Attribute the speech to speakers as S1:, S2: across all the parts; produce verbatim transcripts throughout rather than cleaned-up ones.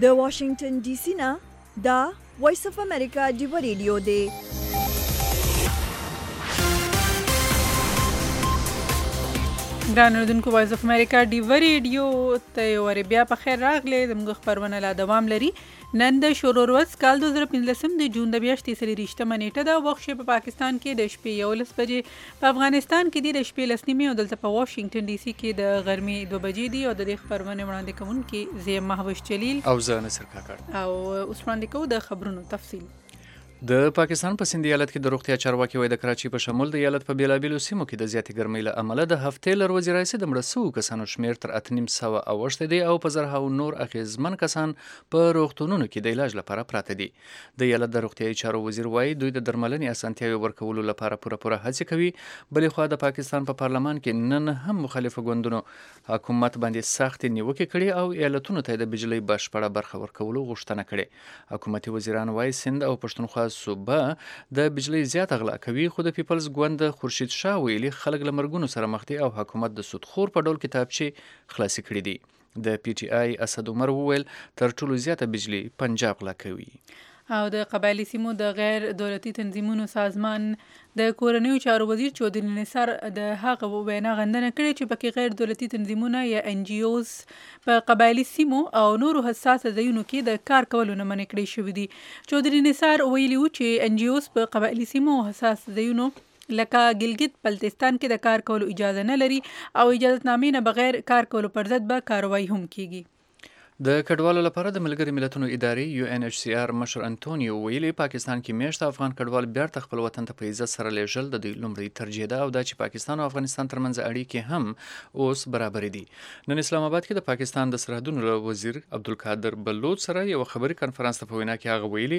S1: د واشنگټن ډي سي نه دا وایس اف امریکا ډیو ریډیو دی.
S2: ګران اوردونکو وایس اف امریکا ډیو ریډیو ته یو وری بیا په خیر راغلی. زموږ خبرونه لا دوام لري. نن د شروع ورځ کال دوه زره پنځلسم د جون د میاشتې څلېرویشتمه نیټه ده. وخت په پاکستان کې د شپې یولس بجې، په افغانستان کې دی د شپې لس نیمې او دلته په واشنګټن ډي سي کې د غرمې دوه بجې دي. او د دې خبرونه وړاندې کوونکي زه یم مهوش جلیل
S3: او زه نصر کاکړ.
S2: او اوس وړاندې کوو د خبرونو تفصیل.
S3: د پاکستان په سند ایالت کې د روغتیا چارواکي وایي د کراچۍ په شمول د ایالت په بیلابیلو سیمو کې د زیاتې ګرمۍ له امله د هفتې له ورځې راهیسې د مړه سوو کسانو شمېر تر اته نیم سوه اوښتی دی او په زرهاوو نور اغېزمن کسان په روغتونونو کې د علاج لپاره پراته دي. د ایالت د روغتیایي چارو وزیر وایي دوی د درملنې اسانتیاوې ورکولو لپاره پوره پوره هڅې کوي. بلې خوا د پاکستان په پارلمان کې نن هم مخالفو ګوندونو حکومت باندې سختې نیوکې کړي او ایالتونو ته د بجلۍ بشپړه برخه ورکولو غوښتنه کړې. حکومتي وزیران وایي سند او پښتونخوا صوبه د بجلی زیات غلا کوي، خو د پیپلز ګوند خورشید شاه ویلي خلک له مرګونو سره مخ دي او حکومت د سودخور په ډول کتابچې خلاصې کړي دي. د پی ټی آی اسد عمر وویل تر ټولو زیاته بجلی پنجاب غلا کوي.
S2: او د قبایلی سیمو د غیر دولتي تنظیمونو سازمان د کورنیو چارو وزیر چودري نثار د هغه وینا غندنه کړې چې پکې غیر دولتي تنظیمونه یا ان جی اوز په قبایلی سیمو او نورو حساس ځایونو کې د کار کولو نه منع کړي شوي دي. چودري نثار ویلي و چې ان جی اوز په قبایلی سیمو او حساس ځایونو لکه ګلګت بلتستان کې د کار کولو اجازه نه لري او اجازهنامې نه بغیر کار کولو پر ضد به کاروایی هم کیږي.
S3: د کډوالو لپاره د ملګري ملتونو ادارې یو ان ایچ سی آر مشر انټونیو ویلي پاکستان کې میشته افغان کډوال بیرته خپل وطن ته په عزت سره لیږل د دوی لومړی ترجیح ده او دا چې پاکستان او افغانستان ترمنځ اړیکې هم اوس برابر دي. نن اسلام آباد کې د پاکستان د سرحدونو وزیر عبدالقادر بلوچ سره یو خبري کانفرنس ته په وینا کې هغه ویلي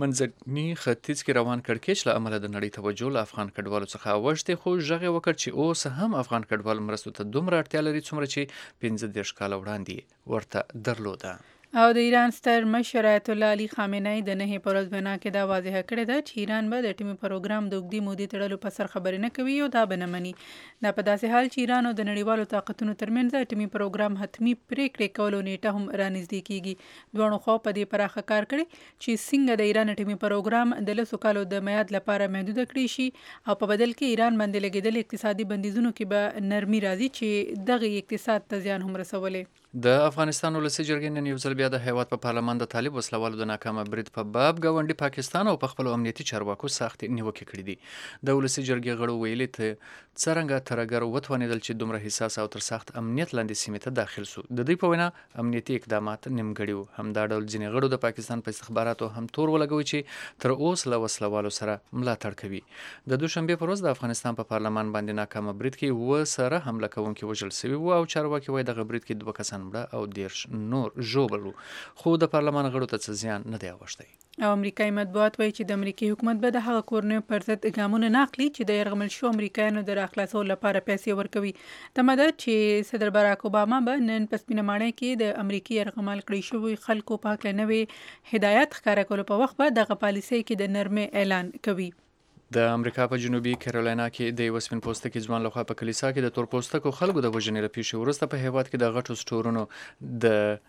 S3: منځني ختیځ کې روان کړکېچ له امله د نړۍ توجه له افغان کډوالو څخه اوښتې، خو ژغ یې وکړ چې اوس هم افغان کډوال مرستو ته دومره اړتیا لري څومره چې پنځه دېرش کاله وړاندې ورته درلوده.
S2: او د ایران ستر مشر آیت الله علي خامنه‌ای د نهې په ورځ وینا کې دا واضحه کړې ده چې ایران به د اټومي پروګرام د اوږدې مودې تړلو په سر خبرې نه کوي او دا به نه مني. دا په داسې حال چې ایران او د نړیوالو طاقتونو ترمنځ د اټومي پروګرام حتمي پریکړې کولو نیټه هم رانږدې کیږي. دواړو خوا په دې پراخه کار کړی چې څنګه د ایران اټومي پروګرام د لسو کالو د میعاد لپاره محدود کړی شي او په بدل کې ایران باندې لګیدل اقتصادي بندیزونو کې به نرمي راځي چې دغه اقتصاد ته زیان هم رسولې.
S3: د افغانستان ولسي جرګې نن یو ځل بیا د هیواد په پارلمان د طالب وسلوالو د ناکامه برید په باب ګاونډي پاکستان او په خپلو امنیتي چارواکو سختې نیوکې کړي دي. د ولسي جرګې غړو ویلي ته څرنګه ترګر وتوانېدل چې دومره حساس او تر سخت امنیت لاندې سیمې ته داخل سو. د دوی په وینا امنیتي اقدامات نیمګړي وو. همدا ډول ځینې غړو د پاکستان په استخباراتو هم تور ولګوي چې تر اوسه له وسلوالو سره ملاتړ کوي. د دوشنبې په ورځ د افغانستان په پارلمان باندې ناکامه برید کې اووه سره حمله کوونکي وژل سوي وو او چارواکي وایي دغه برید کې دوه کسان مړه او دېرش نور ژوبل وو، خو د پارلمان غړو ته څه زیان نه دی اوښتی.
S2: او امریکایي مطبوعات وایي چې د امریکایي حکومت به د هغه کورنیو پر ضد ګامونه نه اخلي چې د یرغمل شوو امریکایانو د راخلاصولو لپاره پیسې ورکوي. تمه ده چې صدر باراک اوباما به نن په سپینه ماڼۍ کې د امریکایي یرغمال کړي شوي خلکو په هکله نوې هدایت ښکاره کولو په وخت به دغه پالیسۍ کې د نرمۍ اعلان کوي.
S3: د امریکا په جنوبي کیرولینا کې د یو سپین پوستکي ځوان لخوا په کلیسا کې د تور پوستکو خلکو د وژنې له پیښې وروسته په هیواد کې د غټو سټورونو د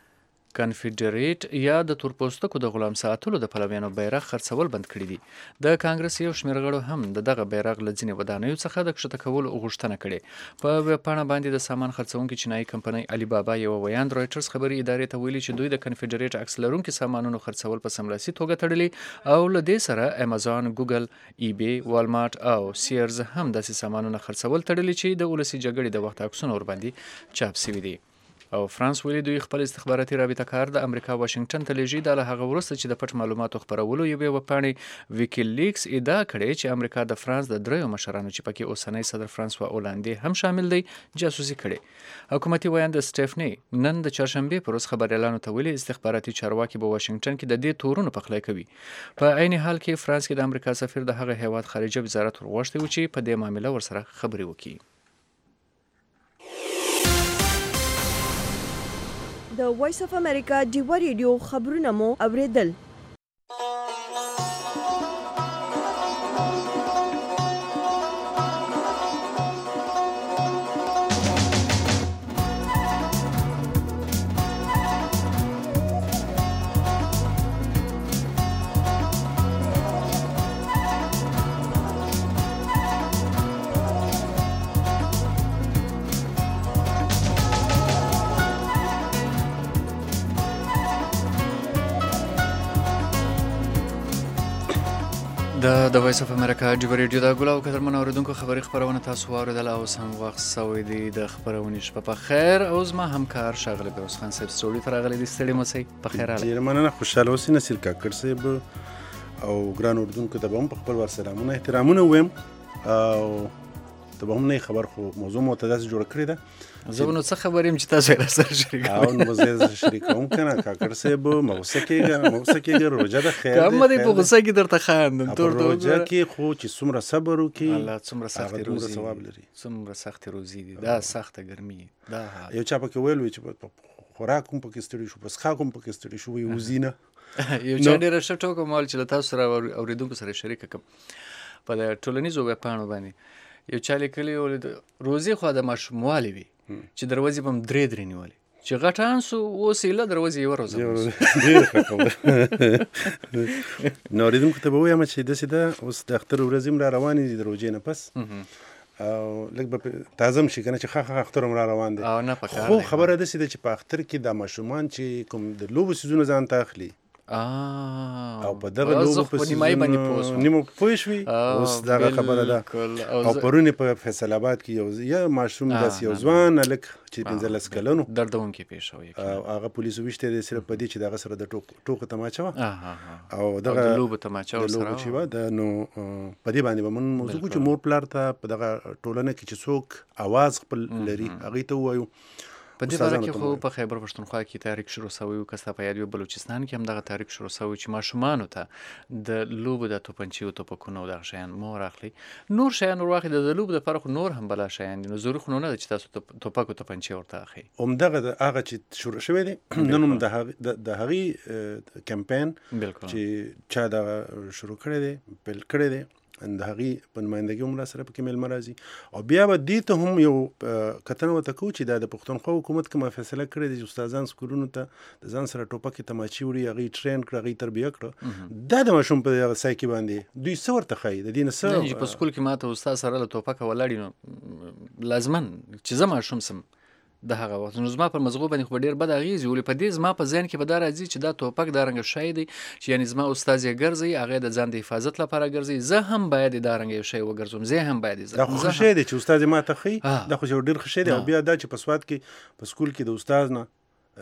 S3: کنفیډریټ یا د تور پوستکو د غلام ساتلو د پلویانو بیرغ خرڅول بند کړي دي. د کانګرس یو شمېر غړو هم د دغه بیرغ له ځینې ودانیو څخه د کښته کولو غوښتنه کړې. په ویبپاڼه باندې د سامان خرڅونکي چینایي کمپنۍ علي بابا یوه ویاند رویټرز خبري ادارې ته ویلي چې دوی د کنفیډریټ عکس لرونکي سامانونو خرڅول په سملاسي توګه تړلي او له دې سره امازون، ګوګل، ای بی، والمارټ او سیرز هم داسې سامانونه خرڅول تړلي چې د ولسي جګړې د وخت عکسونه ورباندې چاپ سوي دي. او فرانس ویلي دوی خپل استخباراتي رابطه کار د امریکا واشنگټن ته لیږي دا له هغه وروسته چې د پټ معلوماتو خپرولو یوې ویبپاڼې ویکیلیکس ادعا کړې چې امریکا د فرانس د دریو مشرانو چې پکې اوسنی صدر فرانسوا اولاندې هم شامل دی جاسوسي کړې. حکومتي ویاند سټیفني نن د چهارشنبې پر ورځ خبریالانو ته ویلي استخباراتي چارواکي په واشنگټن کې د دې تورونو پخلی کوي. په عین حال کې فرانس کې د امریکا سفیر د هغه هیواد خارجه وزارت ورغوښتی و چې په دې معامله ورسره خبرې وکړي.
S1: د وایس اف امریکا ډیو ریډیو خبرونه مو اوریدل.
S3: د د وایس اف امریکا ډیو ریډیو دا ګولاو قدرمن اوریدونکو خبري خبرونه تاسو واوریدل او سم وخت سوي دي د خبرونې شپه په خیر او زما همکار شاغله بیروز خان صاحب سټوډیو ته راغلي دي ستړي مو سي په خیر اله
S4: ډیر مننه خوشاله اوسئ نصیر کاکړ صاحب او ګران اوریدونکو ته هم په خپل ور سلامونه احترامونه ویم او ته به هم نه خبر خو موضوع معتدل جوړ کړی ده
S3: زه نو څه خبریم چې تاسو را سره شریک
S4: او نو زه شریکوم کنه کاکړ صاحب موسه کېږه موسه کېږه روزه د خیر
S3: کوم دې په غوسه کې درته خاندم تور
S4: روزه کې خو چې څومره صبر وکي
S3: الله څومره سخت روزي
S4: ثواب لري
S3: څومره سخت روزي دي دا سخته ګرمي دا
S4: یو چا پکې ویل وي چې خوراک کوم پکې ستړي شو بس خا کوم پکې ستړي شو وي وزینه
S3: یو چا ډېر ښه ټوکو مال چې تاسو سره اوریدونکو سره شریک کوم په ټولنیزو ویبپاڼو باندې یو چا لیکلی روزي خو د ماشوموالي وي چې دروازې به هم درې درې نیولې چې غټان سو اوس یې له دروازې یوه روزه
S4: ډېر ښه خبره نو اورېدونکو ته به ووایم چې داسې ده اوس د اختر ورځې هم را روانې دي د روژې نه پس او لږ به تازه هم شي که نه چې ښه ښه اختر هم را روان دی خو خبره داسې ده چې په اختر کې دا ماشومان چې کوم د لوبو څیزونه ځان ته اخلي او په دغه لوبو په څیزونو نیمه پوه شوي اوس دغه خبره ده او پرون په فیصل آباد کې یو ماشوم داسې یو ځوان هلک چې پنځلس کلن و
S3: دردونکې پیښه وه
S4: او هغه پولیسو ویشتی دی صرف په دې چې د هغه سره د ټوکو تماچه وه او
S3: دغه د لوبو تماچه ورسره
S4: چې وه د نو په دې باندې به مون موضوع کوو چې مور پلار ته په دغه ټولنه کې چې څوک اواز خپل لري هغوی ته ووایو
S3: په دې باره کې خو په خیبر پښتونخوا کې تحریک شروع سوی و که ستا په یاد وي بلوچستان کې هم دغه تحریک شروع سوی چې ماشومانو ته د لوبو د توپنچې او توپکونو او دغه شیان مه وراخلي نور شیان ور واخلي د لوبو دپاره خو نور هم بلا شیان دي نو ضروري خو نو نه ده چې تاسو توپک او توپنچې ورته اخلئ
S4: همدغه هغه چې شروع شوی دی نن هم د هغې کمپین چې چا دغه شروع کړی دی پیل کړی دی د هغې په نمایندګي هم را سره پکې میلمه راځي او بیا به دې ته هم یو کتنه ورته کوو چې دا د پښتونخوا حکومت کومه فیصله کړې ده چې استادان سکولونو ته د ځان سره ټوپکې تماچې وړي هغوی ټرین کړه هغوی تربیه کړه دا د ماشوم په دغه ځای کې باندې دوی څه ورته ښایي د دې نه څه
S3: په سکول کې ما ته استاد سره له ټوپکه ولاړي نو لازمن چې زه ماشوم سم د هغه وخت نو زما پر مزغو باندې خو ډېر بد اغېز ولې په دې زما په ذهن کې به دا راځي چې دا توپک دا رنګه شی دی چې یعنې زما استاد یې ګرځوي هغه د ځان د حفاظت لپاره ګرځوي زه هم باید دا رنګه یو شی وګرځوم زه هم باید
S4: دا خو ښه شی دی چې استاد یې ما ته ښیي دا خو یو ډېر ښه شی دی او بیا دا چې په سوات کې په سکول کې د استاد نه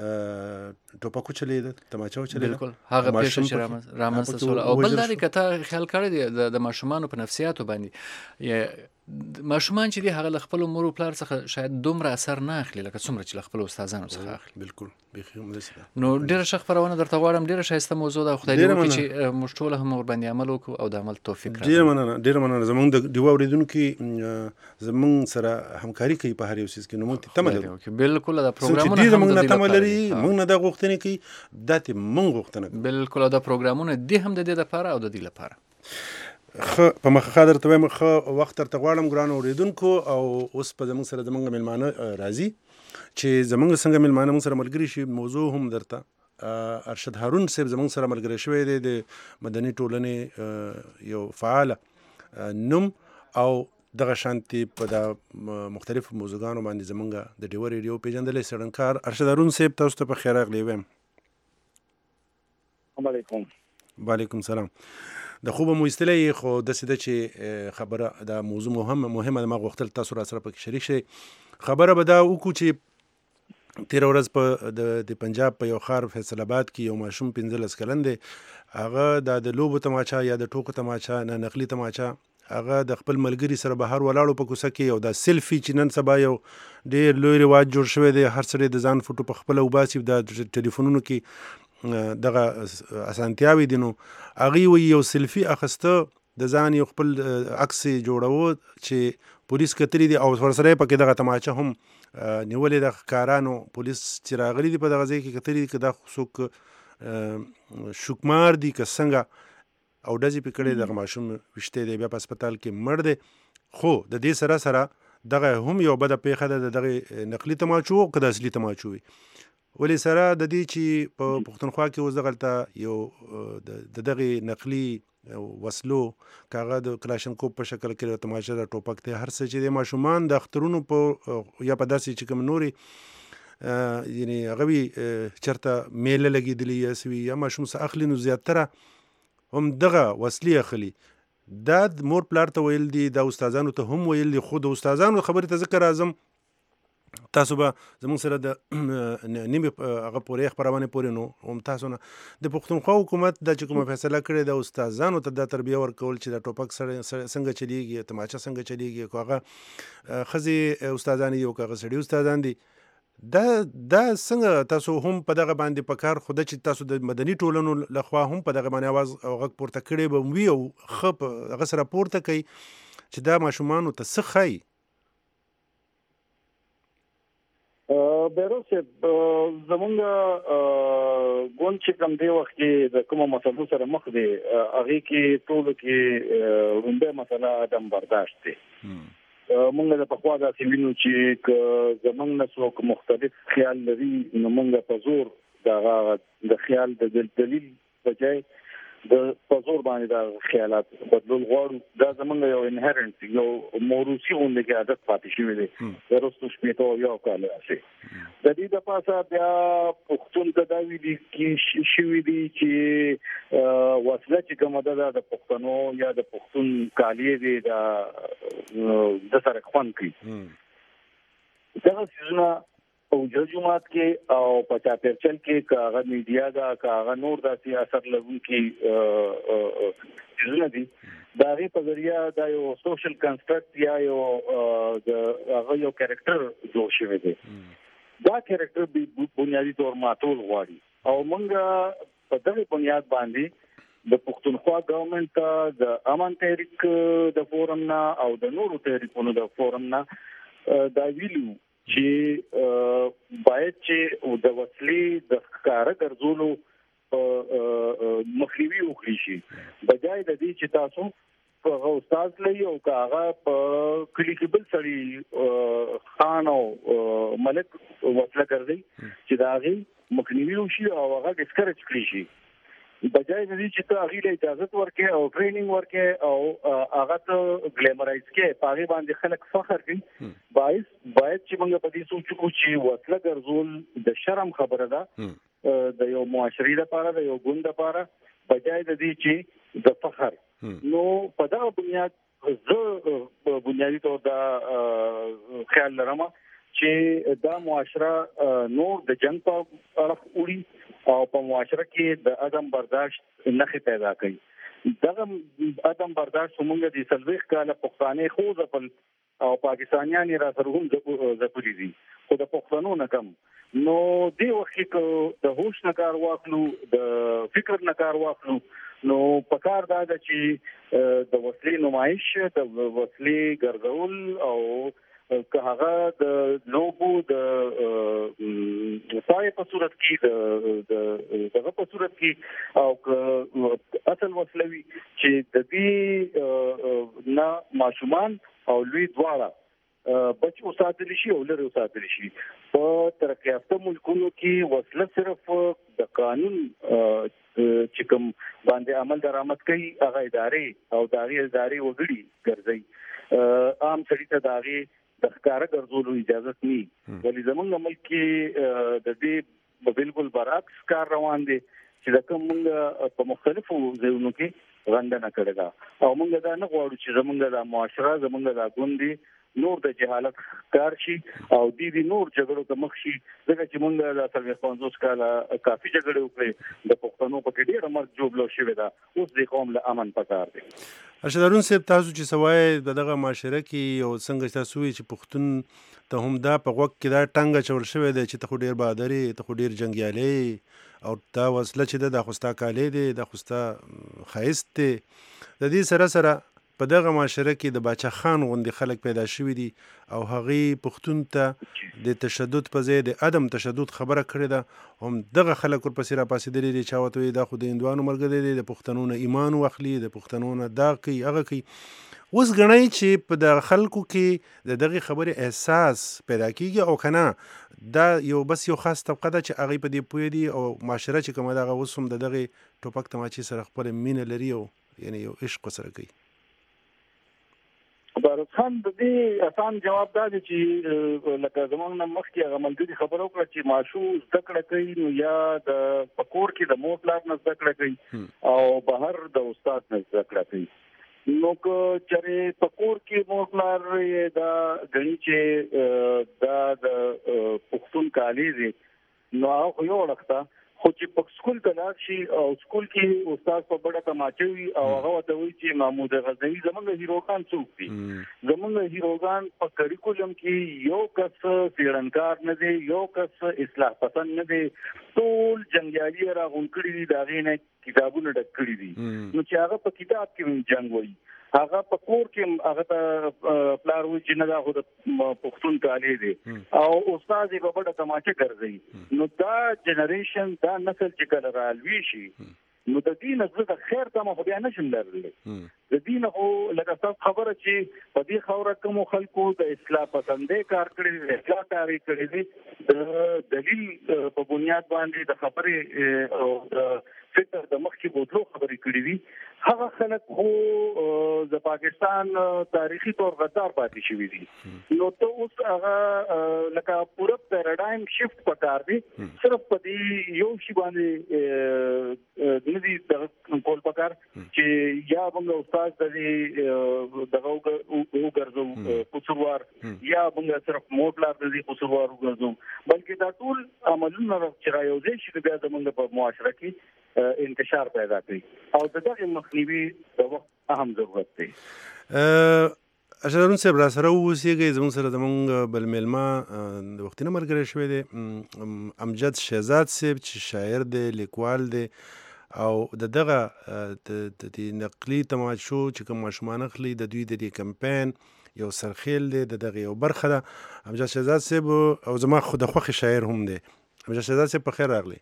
S4: ټوپک وچلېده تماچه وچلېده
S3: بالکل هغه پیښه چې رامنځته شوله او بل دا دی که تا خیال کړی دی د ماشومانو په نفسیاتو باندې ماشومان چې دي هغه له خپلو مور او پلار څخه شاید دومره اثر نه اخلي لکه څومره چې له خپلو استادانو څخه اخلي
S4: بالکل بیخي همداسې ده
S3: نو ډېره ښه خپرونه درته غواړم ډېره ښایسته موضوع ده خدای دې وکړي چې موږ ټوله هم ورباندې عمل وکړو او د عمل توفیق راکړي
S4: ډېره مننه ډېره مننه زموږ د ډیوه اورېدونکي زموږ سره همکاري کوي په هر یو څیز کې نو موږ ترې تمه لرو
S3: بالکل دا پروګرامونه
S4: څوک چې زموږ نه تمه لري موږ نه دا غوښتنې کوي دا ترې موږ غوښتنه کوو
S3: بالکل دا پروګرامونه دي هم د دې دپاره او د دې لپاره
S4: ښه په مخه ښه درته وایم ښه وخت درته غواړم ګرانو اورېدونکو او اوس په زموږ سره زموږ میلمانه راځي چې زموږ څنګه میلمانه موږ سره ملګري شي موضوع هم درته ارشد هارون صاحب زموږ سره ملګری شوی دی د مدني ټولنې یو فعاله نوم او دغه شانتي په دا مختلفو موضوعګانو باندې زموږ د ډیوه ریډیو پیژندلی څېړنکار ارشد هارون صاحب تاسو ته په خیر راغلی وایم
S5: علیکم
S4: وعلیکم سلام د خوبه مو ایستلی خو داسې ده چې خبره دا موضوع مهمه مهمه ده ما غوښتل تاسو را سره پکې شریک شئ خبره به دا وکړو چې تېره ورځ په د پنجاب په یو ښار فیصل آباد کې یو ماشوم پنځلس کلن دی هغه دا د لوبو تماچه یا د ټوکو تماچه نه نقلي تماچه هغه د خپل ملګري سره بهر ولاړو په کوڅه کې او دا سیلفي چې نن سبا یو ډېر لوی رواج جوړ شوی دی هر سړی د ځان فوټو په خپله وباسي د ټلیفونونو کې دغه اسانتیاوې دي نو هغوی وایي یو سیلفي اخیسته د ځان یو خپل عکس یې جوړوه چې پولیس کتلي دي او ورسره یې پکې دغه تماچه هم نیولې ده ښکارانو پولیس چې راغلي دي په دغه ځای کې کتلي دي که دا څوک شکمار دي که څنګه او ډزې پې کړی دغه ماشوم ویشتی دی بیا په هسپتال کې مړ دی خو د دې سره سره دغه هم یو بده پیښه ده د دغې نقلي تماچو که د اصلي تماچو وي ولې سره د دې چې په پښتونخوا کې اوس دغلته یو د دغې نقلي وسلو که هغه د کلاشنکوف په شکل کې تماچه د ټوپک دی هر څه چې دی ماشومان د اخترونو په یا په داسې چې کوم نورې یعنې هغه وي چېرته میله لګېدلي یا څه وي یا ماشوم څه اخلي نو زیاتره هم دغه وسلې اخلي دا مور پلار ته ویل دي، دا استادانو ته هم ویل دي، خو د استادانو خبرې ته ذکر راځم، تاسو به زموږ سره د نیمې هغه پورې خپرونې پورې نو هم تاسو نه د پښتونخوا حکومت دا چې کومه فیصله کړې ده استادانو ته دا تربیه ورکول چې دا ټوپک سره څنګه چلیږي، تماچه څنګه چلیږي، که هغه ښځې استادان دي او که هغه سړي استادان دي، دا دا څنګه تاسو هم په دغه باندې په کار خوده چې تاسو د مدني ټولنو لخوا هم په دغه باندې اواز او غږ پورته کړی به وي او ښه په هغه سره پورته کوي چې دا ماشومانو ته څه ښایي؟
S5: بیروز صاحب زمونږ ګوند چې کوم دی وخت کې د کومو مسلو سره مخ دی هغې کې ټولو کې لومړۍ مسله عدم برداشت دی. مونږ د پخوا داسې وینو چې که زمونږ نه څوک مختلف خیال لري نو مونږ په زور د د خیال د دلیل بجای د په زور باندې د خیالات بدلول غواړو. دا زمونږ یو انهرنت یو موروثي غوندې عادت پاتې شوی دی د وروستو شپېتو او یو کال راځي. د دې د پاسه بیا پښتون ته دا ویلي کې شوي دي چې وسله چې کومه ده د پښتنو یا د پښتون کالیې دي د سره خوند کوي. دغه څیزونه او جمعات کې او په چاپیرچل کې که هغه میډیا ده که هغه نور داسې اثر لرونکي څیزونه دي د هغې په ذریعه دا یو سوشل کنسټرکټ یا یو د هغه یو کیریکټر جوړ شوی دی. دا کیریکټر بنیادي طور ماتول غواړي او موږ په دغه بنیاد باندې د پښتونخوا ګورنمنت ته د امن تحریک د فورم نه او د نورو تحریکونو د فورم نه دا ویلو چې باید چې د وسلې د ښکاره ګرځولو مخنیوي وکړي شي بجای د دې چې تاسو په استاد لري او هغه په کلی کې بل سړي خان او ملک وسله ګرځي چې دا غي مخنیوي وشي او هغه ډیسکریج کړي شي بجای د دې چې ته هغه له اجازه ورکې او ټریننګ ورکې او هغه ته ګلیمرایز کې پاره باندې خلک فخر کوي. باعث باید چې موږ په دې سوچ کو چې وسله ګرځول د شرم خبره ده د یو معاشري لپاره د یو ګوند لپاره بجای د دې چې د فخر. نو په دا بنیاد زه بنیادی طور دا خیال لرم چې دا معاشره نور د جنگ په اړه وړي او په معاشره کې د عدم برداشت نښې پیدا کوي. دغه عدم برداشت موږ د سلويخ کاله پښتانه خو ځپل او پاکستانیان را سره هم ځپلي دي خو د پښتنو نه کم. نو دی وخت کې د هوش نه کار واخلو د فکر نه کار واخلو نو پکار دا ده چې د وسلې نمایش د وسلې ګرځول او که هغه د لوبو د سایه په صورت کې د دغه په صورت کې او که اصل وسلوي چې د دې نه ماشومان او لوی دواړه بچ وساتل شي او لري وساتل شي. په ترقی یافته ملکونو کې وسله صرف د قانون چې کوم باندې عمل درآمد کوي هغه ادارې او داغي ادارې وګړي ګرځي عام سړي ته داغي د ښکارا ګرځولو اجازه نه ولې زمونږ ملک کې د دې بالکل برعکس کار روان دي چې د کوم موږ په مختلفو ځایونو کې غندنه کړې ده او موږ دا نه غواړو چې زمونږ د معاشره زمونږ د ګوندي نور د جهالت کار شي او دې دې نور جګړو ته مخ شي ځکه چې موږ د څلوېښت پنځوس کاله کافي جګړې وکړې د پښتنو په کې ډېره مرګ جوړ شوی ده. اوس د قوم له امن پکار دی.
S4: ارشدارون صاحب تاسو چې سوای د دغه معاشره کې او څنګه تاسو وی چې پښتون ته هم دا په وخت کې دا ټنګه چول شوی دی چې ته خو ډیر بهادري ته خو ډیر جنگیالي او دا وسله چې د خوستا کالې دی د خوستا خایست دی. د دې سره سره په دغه معاشره کې د باچا خان غوندي خلک پیدا شوي دي او هغه پښتون ته د تشدد په ځای د عدم تشدد خبره کړې ده. هم دغه خلک ورپسې را پاسېدلي دي چې هغه ته دا خو د هندوانو ملګری دی د پښتنو نه ایمان واخلي د پښتنو نه دا کوي هغه کوي. اوس ګڼئ چې په د خلکو کې د دغه خبرې احساس پیدا کیږي او کنه دا یو بس یو خاص طبقه ده چې هغه په دې پوهې دي او معاشره چې کومه دغه اوس هم د دغه ټوپک تماچې سره خپل مینه لري او یعنی یو عشق سره کوي.
S5: بارود خان د دې آسان جواب دا دی چې لکه زمونږ نه مخکې هغه ملګري خبره وکړه چې ماشو زده کړه کوي نو یا د په کور کې د مور پلار نه زده کړه کوي او بهر د استاد نه زده کړه کوي. نو که چېرې په کور کې مور پلار دا غني چې دا د پښتون کالي دي نو هغه یو وخته خو چې په سکول کې لاړ شي او سکول کې استاد په بڑا تماچوي او هغه ته وایي چې محمود غزنوي زمونږ هیروګان څوک دي زمونږ هیروګان په کریکولم کې یو کس څېړنکار نه دی یو کس اصلاح پسند نه دی ټول جنگیالي راغونډ کړي دي دا غینه کتابونه ډک کړي دي نو چې هغه په کتاب کې جنگ وایي هغه په کور کې هغه ته پلار وی چې نه دا خو د پښتون کالي دي او استاد یې په بڑا تماچه ګرځي نو دا جنریشن دا نسل چې کله رالوي شي نو د دې نه د خیر تمه خو بیا نشم لرلی د دې نه خو لکه تاسو خبره چې په دې خوره کوم خلکو د اصلاح پسندې کار کړی دي اصلاح کاری کړی دي د دلیل په بنیاد باندې د خبرې او د فکر د مخکې بوتلو خبرې کړې دي هغه خلک خو د پاکستان تاریخي تور غدار پاتې شوی دي نو ته اوس هغه لکه پوره پیراډایم شفت پکار دی صرف په دې یو شی باندې د دې کول پکار چې یا موږ استاد د دې دغه وګرځو قصوروار یا موږ صرف موټلار د دې قصوروار وګرځو بلکې دا ټول عملونه چې رايوځي چې بیا زموږ په معاشره کې انتشار پیدا کوي او دغه مخنیوي د وخت اهم ضرورت دی
S4: اشرون صاحب را سره اوسېږي زموږ سره زموږ بل میلمه د وختي نه ملګری شوی دی امجد شهزاد صاحب چې شاعر دی لیکوال دی او د دغه د نقلي تماشو چې کوم ماشومان اخلي د دوی د دې کمپاین یو سرخیل دی د دغه یو برخه ده امجد شهزاد صاحب او زما خود خوښ شاعر هم دی امجد شهزاد صاحب په خیر راغلی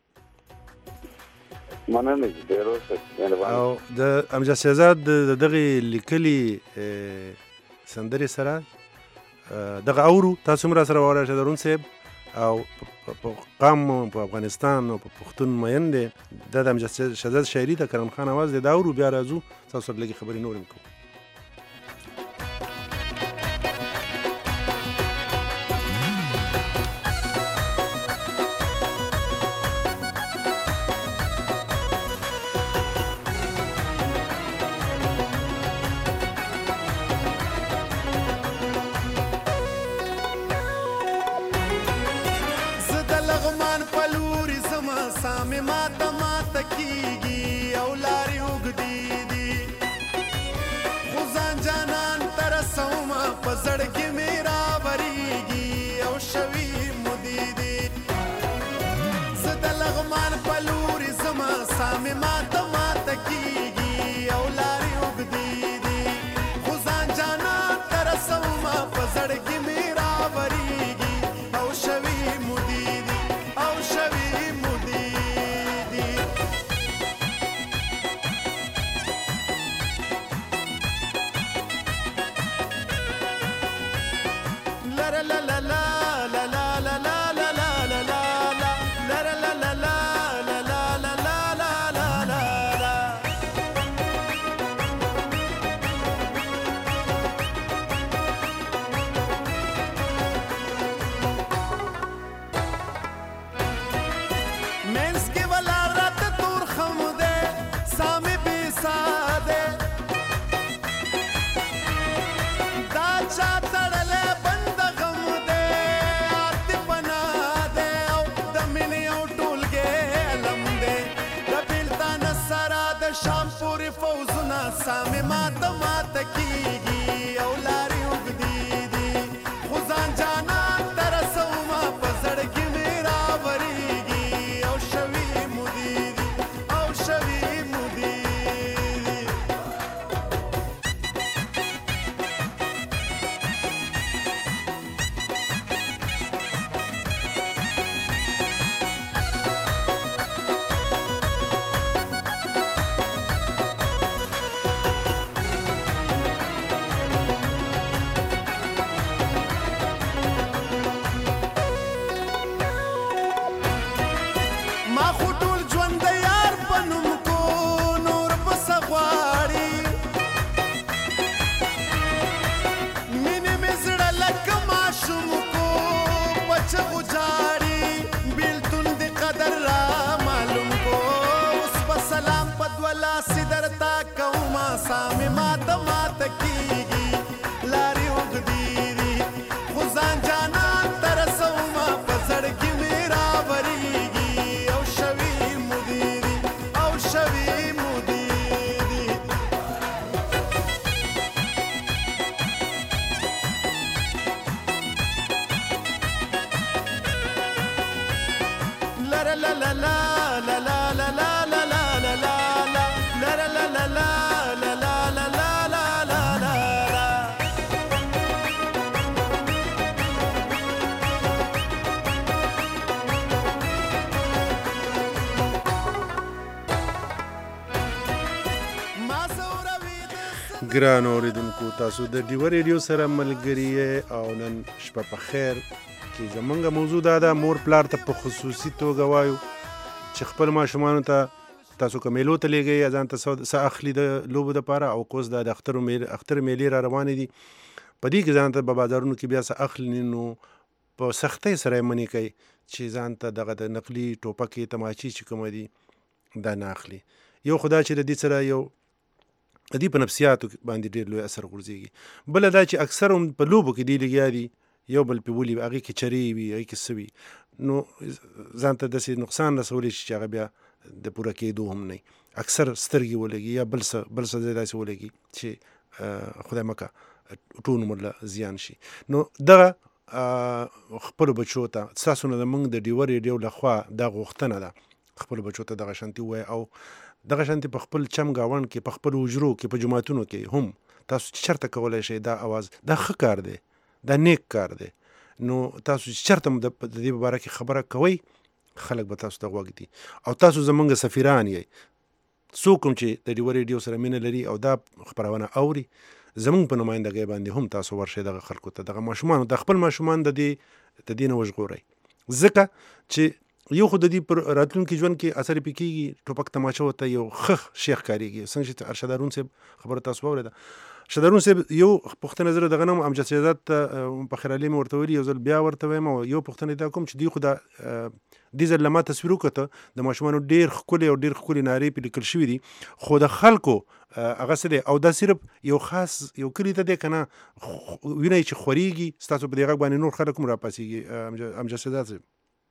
S5: مننه ډیرو ښه
S4: او د امجد شهزاد د دغه لیکلي سندرې سره دغه اورو تاسو هم را سره واره شهزادرون صاحب او په قام په افغانستان او په پښتون مین دی د امجد شهزاد شاعري د کرم خان اواز دی دا اورو بیا راځو تاسو سره لږ خبرې نورې کوو ګران اوریدونکو تاسو د ډیو ریډیو سره ملګری او نن شپه په خیر کې زمونږ موضوع دا ده مور پلار ته په خصوصي توګه وایو چې خپل ماشومانو ته تاسو که میلو ته لیږئ ځان ته څه اخلي د لوبو دپاره او کوس دا د اختر میلې را روانې دي په دې کې ځان ته په بازارونو کې بیا څه اخلي نو په سختۍ سره یې منې کوي چې ځان ته دغه د نقلي ټوپکې تماچې چې کومه دي دا نه اخلي. یو خو دا چې د دې سره یو د دې په نفسیاتو باندې ډېر لوی اثر غورځېږي. بله دا چې اکثر هم په لوبو کې دی لګیا دي یو بل پې ولي هغې کې چرې وي هغې کې څه وي نو ځان ته داسې نقصان رسولی شي چې هغه بیا د پوره کېدو هم نه اکثر سترګې ولګي یا بل څه بل څه ځای داسې ولګي چې خدای مکه ټول عمر له زیان شي. نو دغه خپلو بچو ته ستاسو نه زموږ د ډیوه ریډیو لخوا دا غوښتنه ده خپلو بچو ته دغه شانتي ووایي او دغه شانتي په خپل چم ګاونډ کې په خپل حجرو کې په جوماتونو کې هم تاسو چې چېرته کولی شئ دا اواز دا ښه کار دی دا نیک کار دی نو تاسو چې چېرته هم د دې په باره کې خبره کوئ خلک به تاسو ته غوږ دي او تاسو زموږ سفیران یئ څوک هم چې د ډیوه ریډیو سره مینه لري او دا خپرونه اوري زموږ په نمایندګۍ باندې هم تاسو ورشئ دغه خلکو ته دغه ماشومانو د خپل ماشومان د دې د دې نه وژغورئ ځکه چې یو خو د دې پر راتلونکي ژوند کې اثر پې کېږي ټوپک تماچه ورته یو ښه شی ښکارېږي څنګه چې ارشد هارون صاحب خبره تاسو واورېده. ارشد هارون صاحب یو پوښتنه زه دغه نه امجد سیادت ته په خیرالي مې ورته ویلي یو ځل بیا ورته وایم او یو پوښتنه دا کوم چې دوی خو دا دې ځل له ما تصویر وکته د ماشومانو ډېر ښکلې او ډېر ښکلې نارې پې لیکل شوي دي خو د خلکو هغه څه دی او دا صرف یو خاص یو کلي ته دی که نه وینئ چې خورېږي ستاسو په دې غږ باندې نور خلک هم راپاڅېږي امجد سیادت صاحب.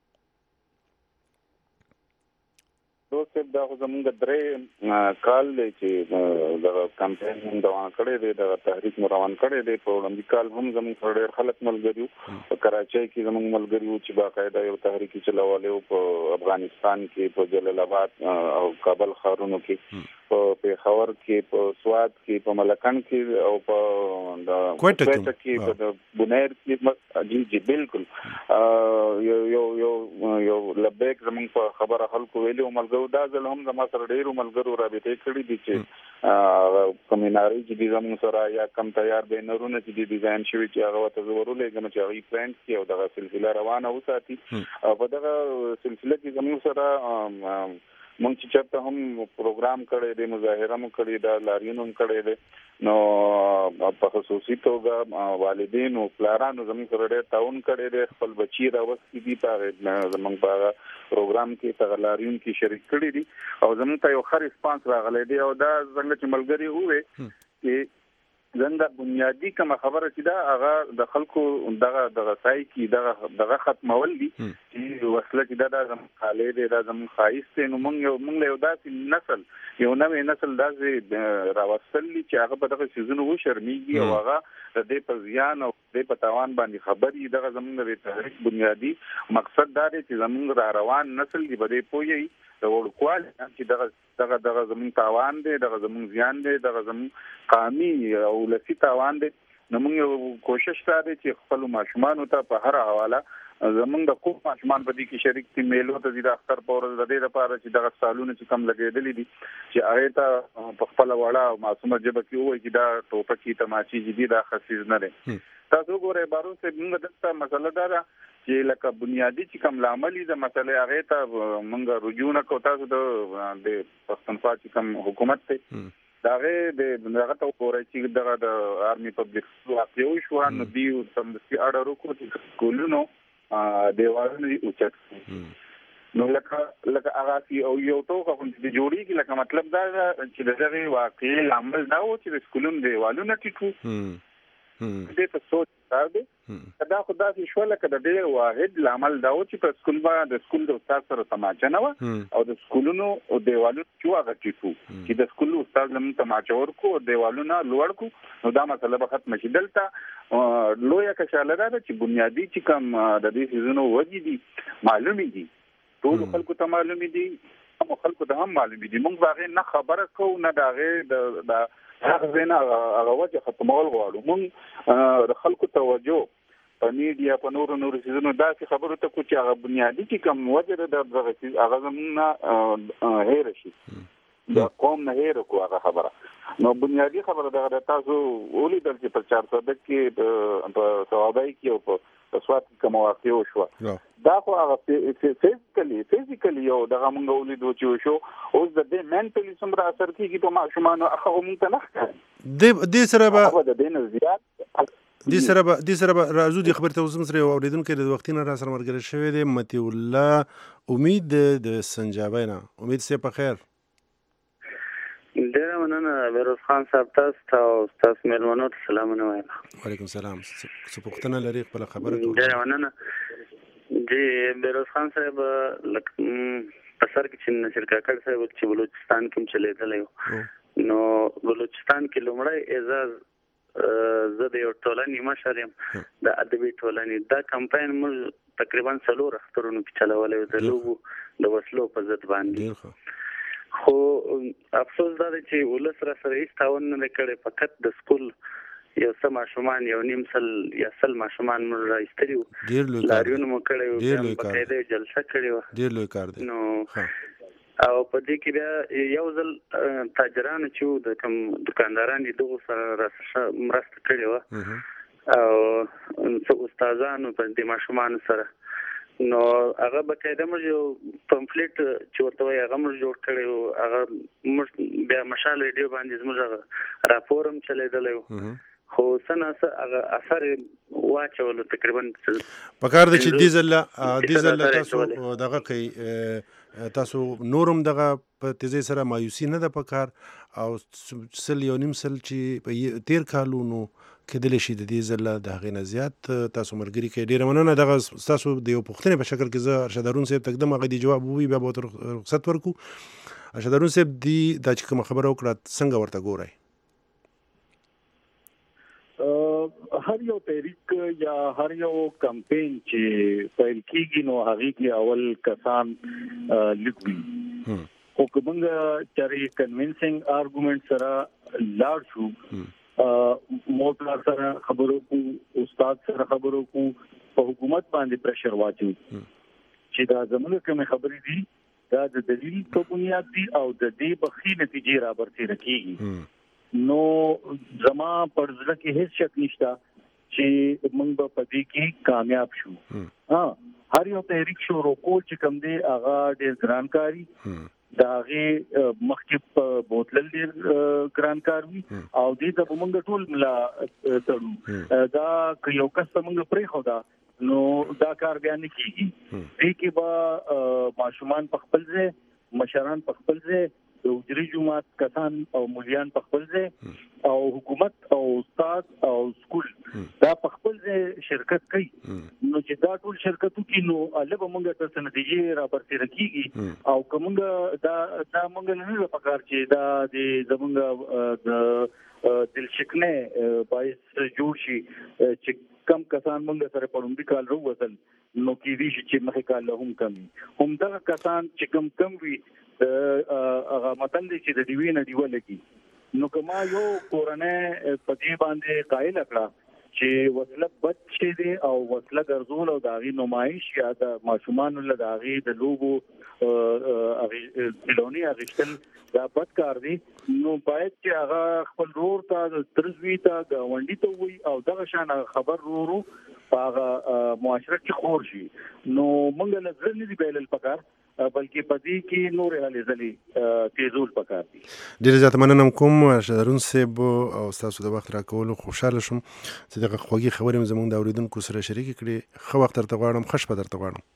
S5: صاحب دا خو زمونږ درې کال دی چې دغه کمپین هم روان کړی دی دغه تحریک مو روان کړی دی په وړاندې کال هم زمونږ سره ډېر خلک ملګري وو په کراچۍ کې زمونږ ملګري وو چې باقاعده یو تحریک یې چلولی وو په افغانستان کې په جلال آباد او کابل ښارونو کې په پېښور کې په سوات کې په ملکن کې او په کوټه کې په بنیر کې جی جی بالکل یو یو یو یو لبیک زمونږ په خبره خلکو ویلي وو ملګرو دا ځل هم زما سره ډېرو ملګرو رابطې کړي دي چې کومې نارې چې دي زموږ سره یا کم تیار بینرونه چې دي ډیزاین شوي چې هغه ورته زه ورولېږم چې هغوی پرنټ کړي او دغه سلسله روانه وساتي او په دغه سلسله کې زموږ سره مونږ چې چېرته هم پروګرام کړی دی مظاهره مو کړې ده لاریون هم کړی دی نو په خصوصي توګه والدینو پلارانو زموږ سره ډېر تعاون کړی دی خپل بچي راوستي دي په هغې زموږ په هغه پروګرام کې په هغه لاریون کې شریک کړي دي او زموږ ته یو ښه ریسپانس راغلی دی او دا څنګه چې ملګري ووې چې زنده بنیادی کومه خبره چې دا هغه د خلکو دغه دغه ځای کې دغه دغه ختمول دي چې وسله چې دا زموږ خالې دی دا زموږ ښایست دی نو موږ یو موږ یو داسې نسل یو نوی نسل داسې راوستل دي چې هغه په دغه څیزونو وشرمېږي او هغه د دې په زیان او د په تاوان باندې خبر وي دغه زموږ د تحریک بنیادی مقصد دا دی چې زموږ را روان نسل دی به دې پوهیږي د وړوکوالي چې دغه دغه دغه زموږ تاوان دی دغه زموږ زیان دی دغه زموږ قامي او ولسي تاوان دی نو موږ یو کوشش دا دی چې خپلو ماشومانو ته په هره حواله زموږ د کوم ماشومان په دې کې شریک دي میلو ته ځي د اختر په ورځ د دې لپاره چې دغه سالونه چې کم لګېدلي دي چې هغې ته په خپله وړه او معصومه ژبه کې ووایي چې دا ټوپکې تماچې چې دي دا ښه څیز نه دی. تاسو وګورئ بارون صاحب موږ دلته مسله دا ده چې لکه بنیادي چې کوم لامل د مسلې هغې ته موږ رجوع نه کوو تاسو د پښتونخوا چې کوم حکومت دی د هغې د هغه ته وګورئ چې دغه د آرمي پبلیک واقع وشوه نو دوی سمدستي اډر وکړو چې سکولونو دیوالونه دي اوچت نو لکه لکه هغه او یو توګه غوندې جوړېږي لکه مطلب دا چې د دغې واقعي لامل دا و چې د سکولونو دیوالونه ټیټ وو دې ته سوچ کار دی دا خو داسې شوه لکه د ډېر واحد لامل دا و چې په سکول به د سکول د استاد سره تماچه نه وه او د سکولونو دیوالونه چې وو هغه ټیټ وو چې د سکول استاد له موږ تماچه ورکړو او دیوالونه لوړ کړو نو دا مسله به ختمه شي. دلته لویه کشاله دا ده چې بنیادي چې کوم د دې څیزونو وجې دي معلومې دي
S6: ټول خلکو ته معلوم دي هم خلکو ته هم معلوم دي موږ هغه نه خبره کوو نه دغه د هغه نه هغه وجه ختمول غواړو موږ د خلکو توجه په میډیا په نورو نورو سيزونو داسې خبرو ته کو چې هغه بنیادی چې کوم وجه د دغه سیز هغه زموږ هیر شي د قوم نه هیر کو هغه خبره نو بنیادی خبره دغه تاسو ولیدل چې په چار صدق کې په ثوابای کې او په سوات کوم واقع شو دا خو هغه فزیکلی فزیکلی یو دغه موږ ولیدو چې شو اوس د دې منټلی سمره اثر کیږي په ماشومان هغه موږ ته نه
S4: د دې سره به
S6: د دین زیات
S4: د سره به د سره به راځو د خبرته اوس سره اوریدونکو د وختینه را سره مرګره شوی دی متي الله امید د سنجابینا امید سه په خیر
S7: ډیره مننه بیروز خان صاحب تاسو ته تاسو مېلمنو ته سلامونه وایم
S4: وعلیکم السلام څه پوښتنه لري خپل خبره کوم
S7: ډیره مننه جی بیروز خان صاحب لکه په سر کې چې نشر کاکړ صاحب چې بلوچستان کې چلیدل نو بلوچستان کې لومړی اعزاز زه د یو ټولنې مشر یم د ادبي ټولنې دا کمپاین موږ تقریبا څلور اخترونو کې چلولی د لوبو د وسلو په ضد باندې خو افسوس دا دی چې ولس را سره هیڅ تعاون نه دی کړی فقط د سکول یو څه ماشومان یو نیم سل یا سل ماشومان موږ را ایستلي وو لاریون مو کړی وو باقاعده جلسه کړې وه
S4: ډېر لوی کار دی
S7: نو او په دې کې بیا یو ځل تاجرانو چې د کوم دکانداران دي دغه سره را مرسته کړې وه او څو استادانو په دې ماشومان سره نو هغه باقاعده موږ یو پمفلیټ چې ورته وایي هغه موږ جوړ کړی وو هغه موږ بیا مشال ریډیو باندې زموږ راپور هم چلیدلی وو خو څه نه څه هغه اثر واچولو تقریبا
S4: په کار دی چې دې ځله دې ځله تاسو دغه کوي تاسو نورم دغه په تیزی سره مایوسي نه ده په کار او سل یو نیم سل چې په تیر کالونو کېدلی شي د دې ځله د هغې نه زیات تاسو ملګري کوي ډېره مننه دغه ستاسو د یو پوښتنې په شکل کې زه ارشد هارون صاحب تقدم هغه د جواب ووي بیا به ورته رخصت ورکړو ارشد هارون صاحب دې دا چې کومه خبره وکړه څنګه ورته ګورئ
S5: هر یو تحریک یا هر یو کمپین چې پیل کیږي نو هغه کې اول کسان لیکوي خو کومه چې کنوینسینګ ارګومنټ سره لاړ شو موټر سره خبرو کو استاد سره خبرو کو په حکومت باندې پریشر واچو چې دا زموږ کوم خبرې دي دا د دلیل په بنیاد دي او د دې بخښي نتیجې را برسېږي کیږي نو زما پر ځل کې هیڅ شک نشته چې موږ په دې کې کامیاب شو ها هر یو تحریک شروع کول چې کوم دی هغه ډېر ګرانکاري دا هغه مخکې په بوتل ډېر ګرانکاري او دې ته موږ ټول ملا تړو دا یو کس موږ پرې خو دا نو دا کار بیا نه کیږي دې کې با ماشومان په خپل ځای مشران په خپل ځای د وجري جماعت کسان او مليان په خپل ځای او حکومت او استاد او سکول دا په خپل ځای شرکت کوي نو چې دا ټول شرکتو کې نو البته موږ ته نتیجې را برسېږي کیږي او کومه دا دا موږ نه پکار چې دا د زمونږ د دلشکنه باعث جوړ شي چې کم کسان موږ سره په لومړي کال وروتل نو کې دي چې مخه کال له هم کم هم دا کسان چې کم کم وي هغه متل دي چې د دیوی نه دیوه لګي نو کما یو کورنۍ په دې باندې قائل کړه چې وسله بد شي دي او وسله ګرځول او داغي نمایش یا د ماشومان له داغي د لوګو هغه بلونی اغشتل دا بد کار دی نو باید چې هغه خپل رور ته ترزوی ته غونډي ته وي او دغه شان خبر رورو هغه معاشره کې خور شي نو موږ له ځل نه دی بیل پکار بلکې پدې کې نور هلي ځلي تیزول پکار دي
S4: ډېر زیات مننه کوم ارشد هارون صاحب او تاسو د وخت راکولو خوشاله شوم چې دغه خوږی خبرې زموږ د اوریدونکو سره شریک کړي خو وخت درته غواړم خوش په درته غواړم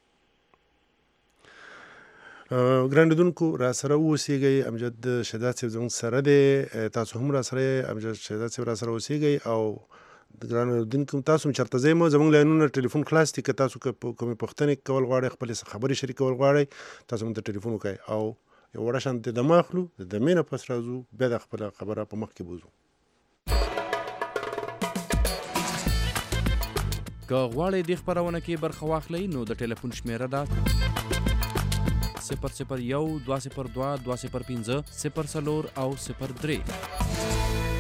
S4: ګرانډونکو را سره اوسېږئ امجد شهزاد صاحب زموږ سره دی تاسو هم را سره امجد شهزاد صاحب را سره اوسېږئ او ګران اوریدونکو تاسو چرته ځئ مو زموږ لاینونه ټلیفون خلاص دي که تاسو کومې پوښتنې کول غواړئ خپلې خبرې شریکول غواړئ تاسو موږ ته ټلیفون وکړئ او یو وړه شانتې دمه اخلو د دمې نه پس راځو بیا د خپله خبره په مخ کې بوځو
S8: که غواړئ دې خپرونه کې برخه واخلئ نو د ټلیفون شمیره ده صفر صفر یو دوه صفر دوه دوه صفر پنځه صفر څلور او صفر درې.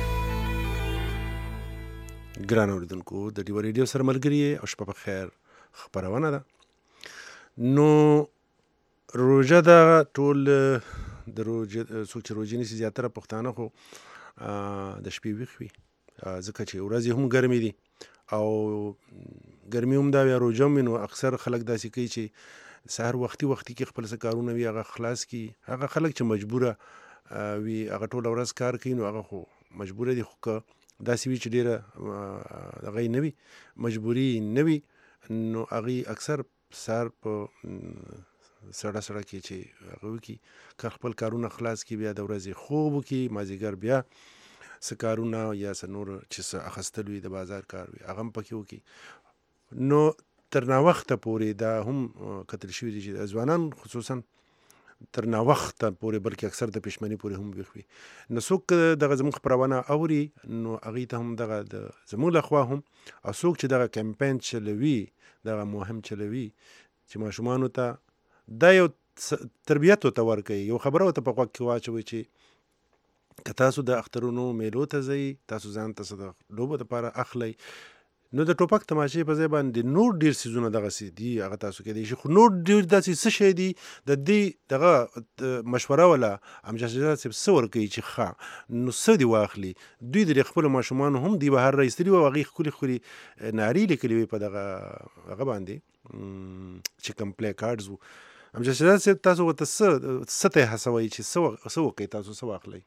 S4: ګران اوریدونکو د ډیو ریډیو سره ملګری او شپه په خیر خبرونه ده. نو روژه دا ټول د روژه څوک چې روژې نیسي زیاتره پښتانه خو د شپې ویښ وي ځکه چې ورځې هم ګرمې دي او ګرمي هم دا بیا روژه هم وي. نو اکثر خلک داسې کوي چې سهار وختي وختي کې خپل څه کارونه وي هغه خلاص کړي. هغه خلک چې مجبوره وي هغه ټوله ورځ کار کوي نو هغه خو مجبوره دي. خو که داسې وي چې ډېره هغه یې نه وي مجبوري نه وي نو هغې اکثر سهار په سړه سړه کې چې هغه وکړي که خپل کارونه خلاص کړي بیا د ورځې خوب وکړي مازدیګر بیا څه کارونه یا څه نور چې څه اخیستل وي د بازار کار وي هغه هم پکې وکړي. نو تر ناوخته پورې دا هم کتل شوي دي چې ځوانان خصوصا تر ناوخته پورې بلکې اکثر د پښمنۍ پورې هم ویښ وي. نو څوک دغه زموږ خپرونه اوري نو هغې ته هم دغه د زموږ لخوا هم او څوک چې دغه کمپین چلوي دغه مهم چلوي چې ماشومانو ته دا یو تربیت ورته ورکوي یو خبره ورته په غوږ کې واچوي چې که تاسو د اخترونو میلو ته ځئ تاسو ځان ته څه د لوبو دپاره اخلئ نو د ټوپک تماشې په ځای باندې نور ډېر څیزونه دغسې دي هغه تاسو کیدای شي خو نور ډېر داسې څه شی دي د دې دغه مشوره ولا امجد شهزاد صاحب څه ورکوي چې ښه نو څه دې واخلي. دوی د خپلو ماشومانو هم دوی بهر راایستلي وو او هغې ښکلې ښکلې نارې لیکلې وې په دغه هغه باندې چې کوم پلی کارډز وو. امجد شهزاد صاحب تاسو ورته څه څه ته یې هڅوئ چې څه وکړئ تاسو څه واخلئ؟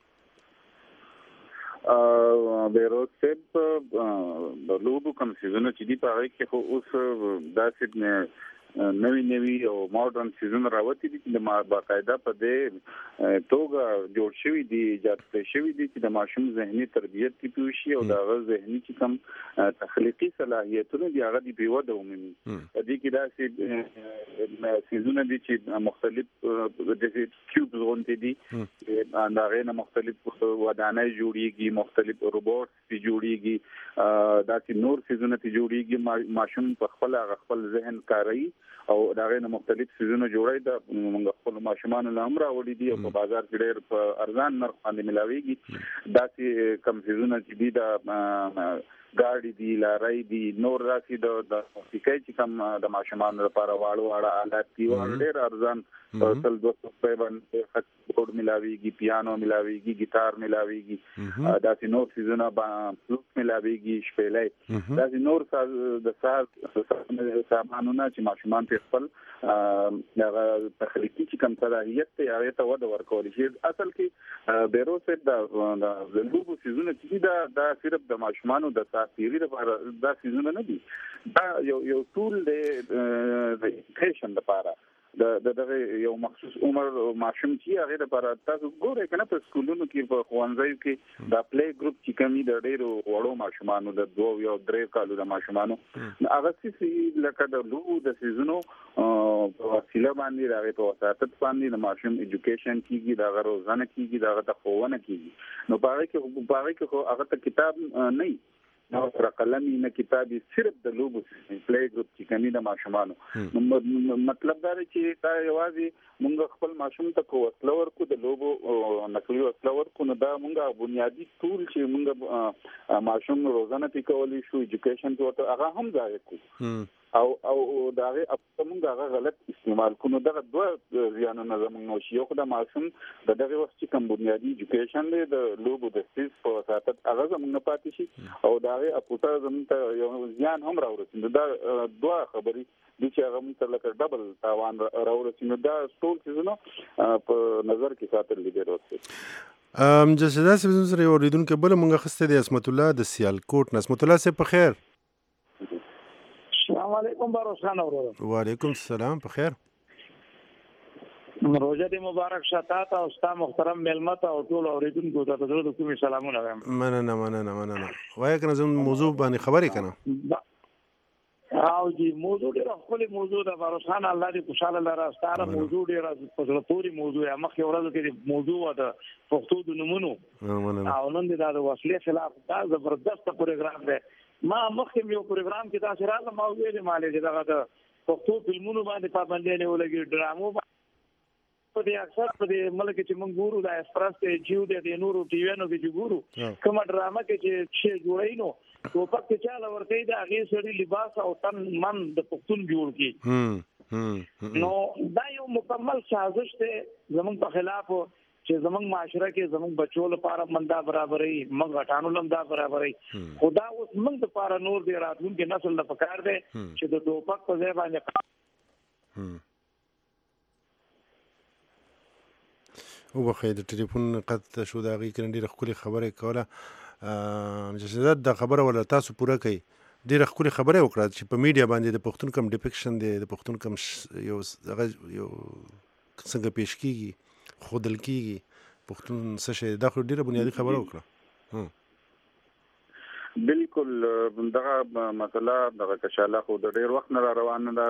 S6: بیروز صاحب د لوبو کوم سیزونه چې دي په هغې کې خو اوس داسې نوي نوي او ماډرن سیزونه راوتي دي چې د باقاعده په دې توګه جوړ شوي دي ایجاد کړی شوي دي چې د ماشوم ذهني تربیت کې پوه شي او د هغه ذهني چې کوم تخلیقي صلاحیتونه دي هغه دې پرې وده ومومي. په دې کې داسې سیزونه دي چې مختلف داسې کیوبز غوندې دي د هغې نه مختلف ودانۍ جوړېږي مختلف روبوټس پرې جوړېږي داسې نور سیزونه پرې جوړېږي ماشوم په خپل هغه خپل ذهن کاروي او د هغې نه مختلف سیزونه جوړی ده موږ خپلو ماشومانو له هم راوړي دي او په بازار کې ډېر په ارزان نرخ باندې ملاویږي. داسې کم سیزونه چې دي د ګاډي دي لارۍ دي نور داسې د موسیقۍ چې کوم د ماشومانو لپاره واړه واړه آلات دي ډېر ارزان سل دوه سوه روپۍ باندې کیبورډ ملاویږي پیانو ملاویږي ګیتار ملاویږي داسې نور سیزونه فلوټ ملاویږي شپېلۍ داسې نور د ساز سامانونه چې ماشومان پرې خپل هغه تخلیقي چې کوم صلاحیت دی هغې ته وده ورکولی شي. اصل کې بیروز صاحب د لوبو سیزونه چې دي دا صرف د ماشومانو د تاثیري لپاره دا سیزونه نه دي دا یو یو ټول دی د ایډوکیشن لپاره د دغه یو مخصوص عمر ماشوم چې هغه لپاره تاسو ګورئ کنه په سکولونو کې په ښوونځیو کې دا پلی ګروپ چې کمی د ډېرو وړو ماشومانو د دوه یا درې کالو د ماشومانو هغه څه لکه د لوبو د سیزونو په وسیله باندې د هغې په وساطت باندې د ماشوم ایجوکیشن کېږي د هغه روزنه کېږي د هغه ته ښوونه کېږي. نو په هغې کې په هغې کې خو هغه ته کتاب نه وي نو سره قلمي نه کتابي صرف د لوبو پلی ګروپ چې کمی د ماشومانو مطلب دا دی چې دا یوازې مونږ خپل ماشوم ته کو وسله ورکو د لوبو نقلي وسله ورکو نو دا مونږ بنیادي ټول چې مونږ ماشوم روزنه پې کولی شو ایجوکیشن ته هغه هم ځای کړو او او دا هغه موږ هغه غلط استعمال کوو. دغه دوه زیانونه زموږ نوشي یو خو د ماشوم د دغه وخت چې کوم بنیادي ایجوکیشن دی د لوبو د سیز په وساطت هغه زموږ نه پاتې شي او د هغې اپوټه زموږ ته یو زیان هم راورسي. دا دوه خبرې دي چې هغه موږ ته لکه ډبل تاوان راورسي. نو دا ټول څیزونه په نظر کې ساتل دي بیروز صاحب.
S4: امجد شهزاد صاحب زموږ سره یو اورېدونکی بله موږ اخیستی دی عصمت الله د سیالکوټ نه. عصمت الله صاحب په خیر؟
S9: السلام علیکم باروس خان ورور.
S4: وعلیکم السلام په خیر.
S9: روژه دې مبارک شه تا ته او ستا محترم میلمه ته او ټولو اورېدونکو ته د زړه د کومې سلامونه وایم.
S4: مننه مننه مننه. وایه که نه زموږ موضوع باندې خبرې که نه؟
S9: او جی موضوع ډېره ښکلې موضوع ده باروس خان الله دې خوشحاله لره. ستاره موضوع ډېره په زړه پورې موضوع ده. مخکې ورځو کې موضوع وه د پښتو د نومونو او نن دې دا د وسلې خلاف دا زبردسته پروګرام دی. ما مخکې یو پروګرام کې تاسې راغلم ما ویلې مالې چې دغه د پښتو فلمونو باندې پابندۍ نه ولګي ډرامو په دې اکثر په دې ملک چې موږ ګورو د اسپرس ته جیو د نورو ټیوانو کې چې ګورو کومه ډرامه کې چې شی جوړای نو ټوپک چې چاله ورته د هغه سړي لباس او تن من د پښتون جوړ کی نو دا یو مکمل سازش ته زمونږ په خلاف چې زمونږ معاشره کې زمونږ بچو لپاره مندا برابرۍ موږ غټانو لمدا برابرۍ خدا اوس موږ لپاره نور دی راتلونکي نسل لپاره کار دی چې د ټوپک په ځای باندې
S4: او بخیر د ټلیفون قطع شو دا غي کړي ډیره خولي خبره کوله چې دا خبره ولا تاسو پوره کوي ډیره خولي خبره وکړه چې په میډیا باندې د پښتون کم ډیپکشن دی د پښتون کم یو یو څنګه پیش کیږي خودل کیږي پښتون څه شي دا خو ډیره بنیادی خبره وکړه
S6: بالکل دغه مسله دغه کشاله خو د ډیر وخت نه روانه ده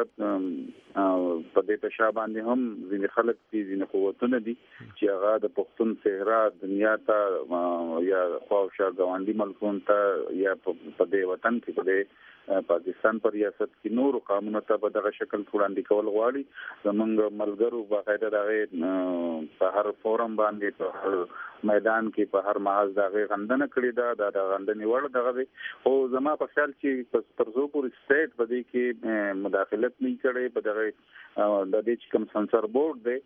S6: په دې په شابه باندې هم ځینې خلک دي ځینې قوتونه دي چې هغه د پښتون صحرا دنیا ته یا خواوشا ګاونډي ملکون ته یا په دې وطن کې په پاکستان پر ریاست کې نور قانون ته په دغه شکل وړاندې کول غواړي زمونږ ملګرو باقاعده دغه په هر فورم باندې په هر میدان کې په هر محاذ دغه غندنه کړې ده د غندنې وړ دغه او زما په خیال چې ترڅو پورې سټیټ په دې کې مداخلت نه کړي په دغه د دې کوم سنسر بورډ دی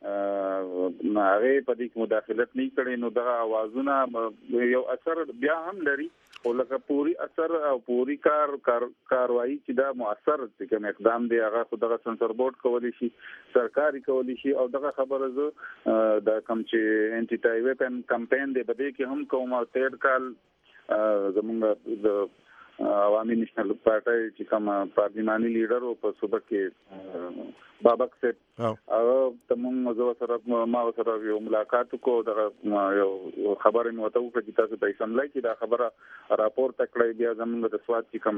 S6: هغه په دې کې مداخلت نه کړي نو دغه اوازونه یو اثر بیا هم لري او لکه پوری اثر او پوری کار کاروایی چې دا مؤثر چې کوم اقدام دی هغه خو دغه سنسر بورډ کولی شي سرکاري کولی شي او دغه خبره زه د کوم چې انټي ټای ویپن کمپاین دی بده کې هم کومه تیر کال زمونږ د عوامي نېشنل پارټي چې کوم پارلماني لیډر او په صوبه کې بابک صاحب او تمون زو سره ما سره یو ملاقات کو دغه یو خبره مو ته وکړه چې تاسو ته سملای چې دا خبره راپور تکړه بیا زموږ د سواد چې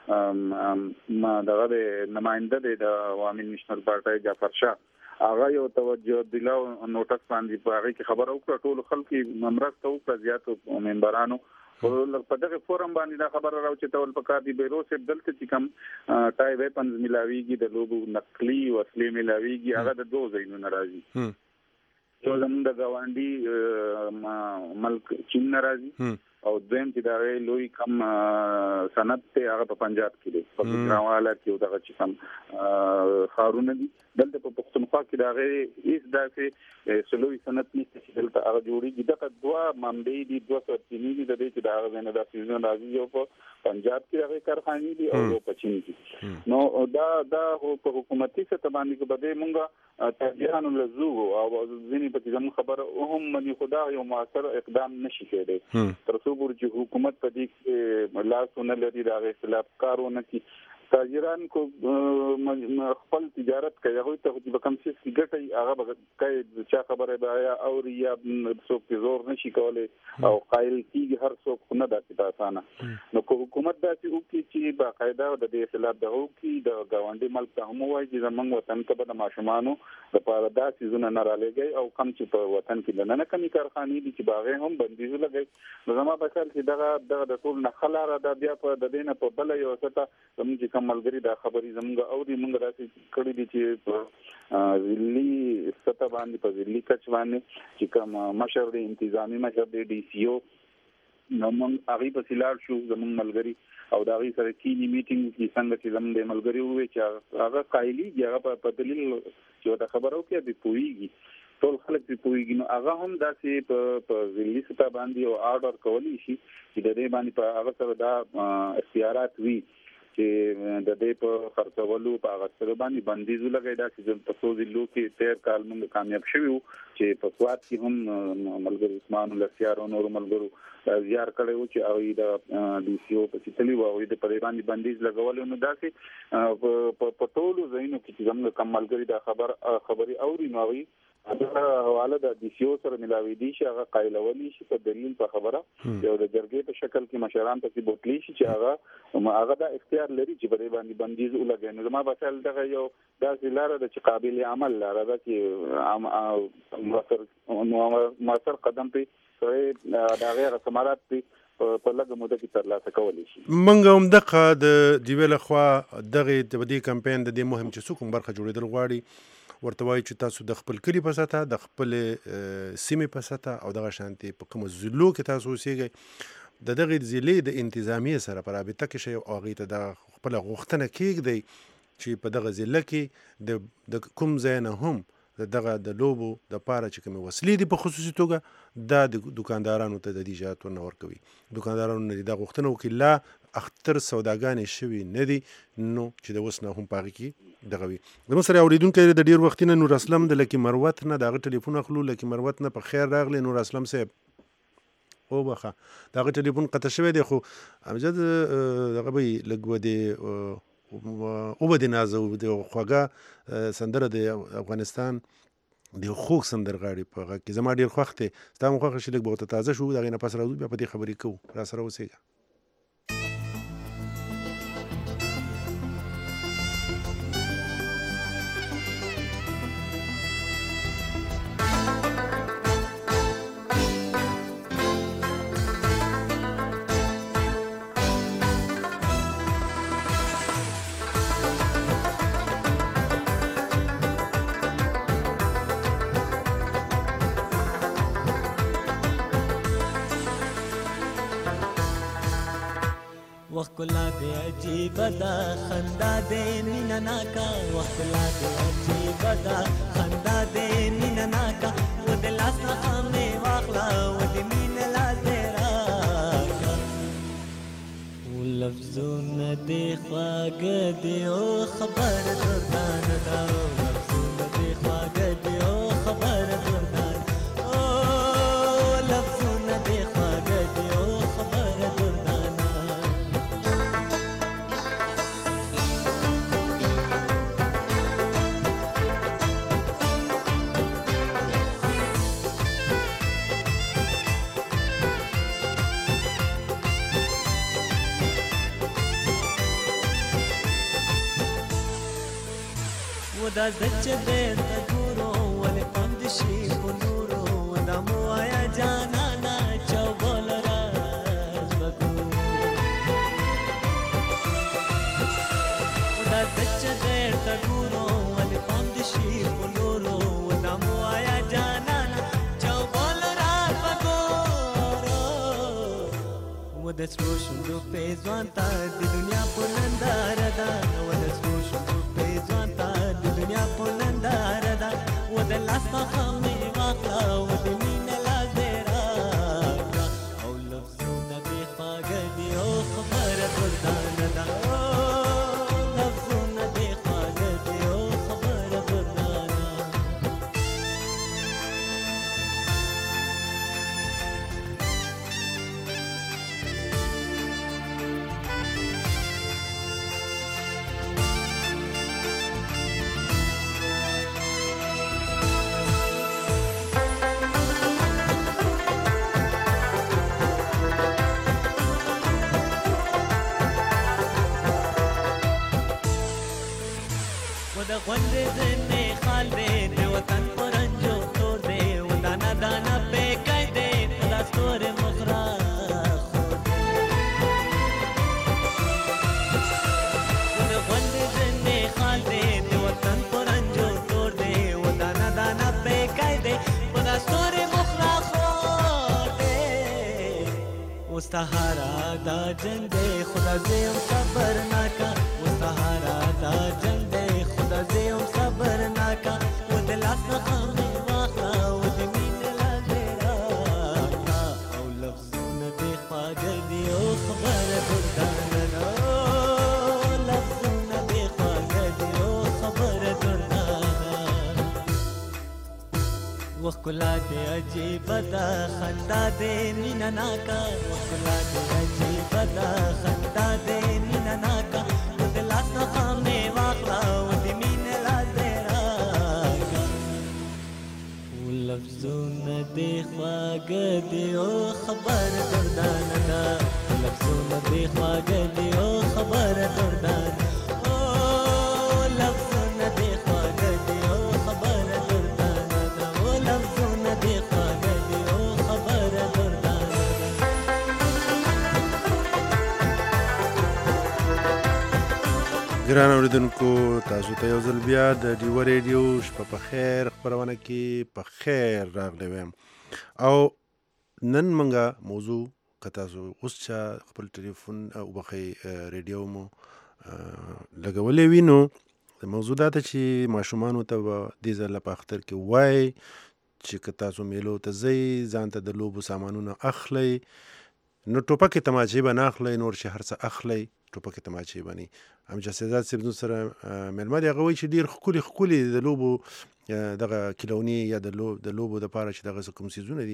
S6: کوم ما دغه نماینده د عوامي نېشنل پارټي جعفر شاه هغه یو توجه دلاو نوټس باندې په هغه کې خبره وکړه ټول خلک ممرسته وکړه زیاتو ممبرانو په دغه فورم باندې دا خبره راوچې تول پکار دی بیرو سه دلته چې کوم ټای ویپنز ملاویږي د لوبو نقلی وسلې ملاویږي هغه د دوه ځایونو ناراضي یو زموږ د گاونډي ملک چین ناراضي او دویم چې دا لوی کم سند ته هغه په پنجاب کې دی په ګراواله کې دغه چې کم خارونه دي دلته په پښتونخوا کې دا غي هیڅ داسې سلوي سند نشته چې دلته هغه جوړیږي دغه دوا منبع دي دوه سرچینې دي د دې چې دا هغه نه د سیزن راځي یو په پنجاب کې هغه کارخانې دي او یو په چین کې نو دا دا په حکومتي سطح باندې کې بده مونږه تاجرانو لزو او ځینې په ځم خبره هم مني خدا یو موثر اقدام نشي کېدی تر څو چې حکومت په دې کې لاسونه لري دا خلاف کارونه کوي تاجران کو خپل تجارت کوي هغه ته چې کوم څه کې ګټي هغه به کوي چې خبره بیا او یا څوک زور نشي کولای او قائل کیږي هر څوک نه داسې اسانه نو کو حکومت داسې وکړي چې باقاعده د دې خلاف د حقوقي د گاونډي ملک ته هم وایي چې زمونږ وطن ته د ماشومانو لپاره داسې زونه نه را لګي او کم چې په وطن کې نه نه کمی کارخانې دي چې باغې هم بندیز لګي نو زما په خیال چې دغه دغه د ټول نه خلاره د بیا په د دینه په بل یو څه زموږ کوم ملګری دا خبرې زموږ او دې موږ راځي کړي دي چې ځلي سطح باندې په ځلي کچ باندې چې کوم مشر دی انتظامی مشر دی ډي سی او نو موږ هغه په سیلار شو زموږ ملګری او دا غي سره کینی میټینګ کې څنګه چې زموږ ملګری وې چې هغه قایلی هغه په دلیل چې دا خبرو کې به پويږي ټول خلک په پويږي نو هغه هم داسې په په ځلي سطح باندې او آرډر کولی شي چې د دې باندې په هغه سره دا اختیارات وي چې د دې په خرڅولو په هغه سره باندې بندیز لګی دا چې په څو ځلو کې تیر کال موږ کامیاب شوو چې په سواد کې هم ملګری عثمان لسیار او نور ملګرو زیار کړو چې او د ډي سی او په تللی وو د پرې باندې بندیز لګول نو داسې په ټولو ځایونو کې چې موږ کوم ملګری دا خبر خبري اوري نو وي دا حواله د ډي سی او سره ملاوي دي چې هغه قایلولي شي په دلیل په خبره یو د جرګې په شکل کې مشران ته بوتلی شي چې هغه هغه د اختیار لري چې په باندې بندیز ولګي نو ما بسل دغه یو داسې لاره د چې قابل عمل لاره ده چې موثر موثر قدم په دا غیر سمارات په لږه موده کې ترلاسه کولی شي
S4: منګه هم دغه د دیوله خوا دغه د دې کمپاین د دې مهم چې څوک برخه جوړیدل غواړي ورته وایي چې تاسو د خپل کلي په سطحه د خپل سیمې په سطحه او دغه شانتي په کومو ضلعو کې تاسو اوسېږئ د دغې ضلعې د انتظامیې سره په رابطه کې شئ او هغوی ته دغه خپله غوښتنه کېږدئ چې په دغه ضلع کې د د کوم ځای نه هم دغه د لوبو د پاره چې کومې وسلې دي په خصوصي توګه دا د دوکاندارانو ته د دې اجازت ورنه ورکوي. دوکاندارانو نه دا غوښتنه وکړي لا اختر سوداګانې شوي نه دي نو چې د اوس نه هم په هغې کې دغه وي. زموږ سره اورېدونکی د ډېر وختي نه نور اسلم د لکي مروت نه د هغه ټلیفون اخلو. لکي مروت نه په خیر راغلی نور اسلم صاحب. وبخه د هغه ټلیفون قطع شوی دی خو امجد دغه به یې لږ ودې او به د نازه د خوږه سندره د افغانستان د خوږ سندرغاړي په غږ کې زما ډېر خوښ دی. ستا هم خوښه چې لږ به ورته تازه شو د هغې نه پس راځو بیا په دې خبرې کوو. را سره اوسېږه.
S10: وخلا دې عجیب دا خندا دې مینا ناکا وخلا دې عجیب دا خندا دې مینا ناکا و دې لاس نه مې واخلا و دې مینا لاس دې راکا و لفظونه دې خواږه دې او خبر دردان دا لفظونه دې خواږه دې او خبر دردان او لفظونه دې خواږه دې او خبر دردان. دا زچ دې تګورو ولې پند شي په نورو دا مو آیا جانا نا چوبل راز بګو دا زچ دې تګورو ولې پند شي په نورو دا مو آیا جانا نا چوبل راز بګو و د سرو شوندو په ځوان تا د دنیا په ننداره دا و د سرو شوندو په ځوان تا دنیا پولندار دا و د لاس څخه مې واخلا و د مینې لاس دې راکړه او لفظونه دې خواږه دي او خبره ګردانه ده او لفظونه دې خواږه دي او خبره ګردانه. غوندې ځنې خال دې د وطن پرنجو تور دې و دانا دانا بیکای دې په دا ستورې مخرا خور دې غوندې ځنې خال دې د وطن پرنجو تور دې و دانا دانا بیکای دې په دا ستورې مخرا خور دې اوس سهارا دا جنگ دې خدا دې هم صبر ناکا اوس سهارا دا جنگ زیم صبر ناکا و د لاس څخه مې واخلا و د مینې لاس دې راکړه او لفظونه دې خواږه دي او خبره ګردانه ده او لفظونه دې خواږه دي او خبره ګردانه. و ښکلا دې عجیبه ده خندا دې مینه ناکه و ښکلا دې عجیبه ده خندا دې مینه ناکه و د لاس څخه مې واخلا لفظونه دې خواږه دي او خبره ګردانه ده لفظونه دې خواږه دي او خبره ګردانه او لفظونه دې خواږه دي او خبره ګردانه ده او لفظونه دې خواږه دي او خبره ګردانه ده.
S4: ګرانو اوریدونکو تاسو ته یو ځل بیا د ډیو ریډیو شپه په خیر خپرونه کې په خیر راغلی ویم او نن موږ موضوع که تاسو اوس چا خپل ټلیفون او بخی ریډیو مو لګولی وي نو موضوع دا ده چې ماشومانو ته به دې ځل په اختر کې وایي چې که تاسو میلو ته ځئ ځان ته د لوبو سامانونه اخلئ نو ټوپکې تماچې به نه اخلئ نور چې هر څه اخلئ ټوپکې تماچې به نه امجد سیدات صاحب زموږ سره میلمه دی هغه وایي چې ډېر ښکلي ښکلي د لوبو دغه کیلونې یا د لوبو دپاره چې دغه څه کوم څیزونه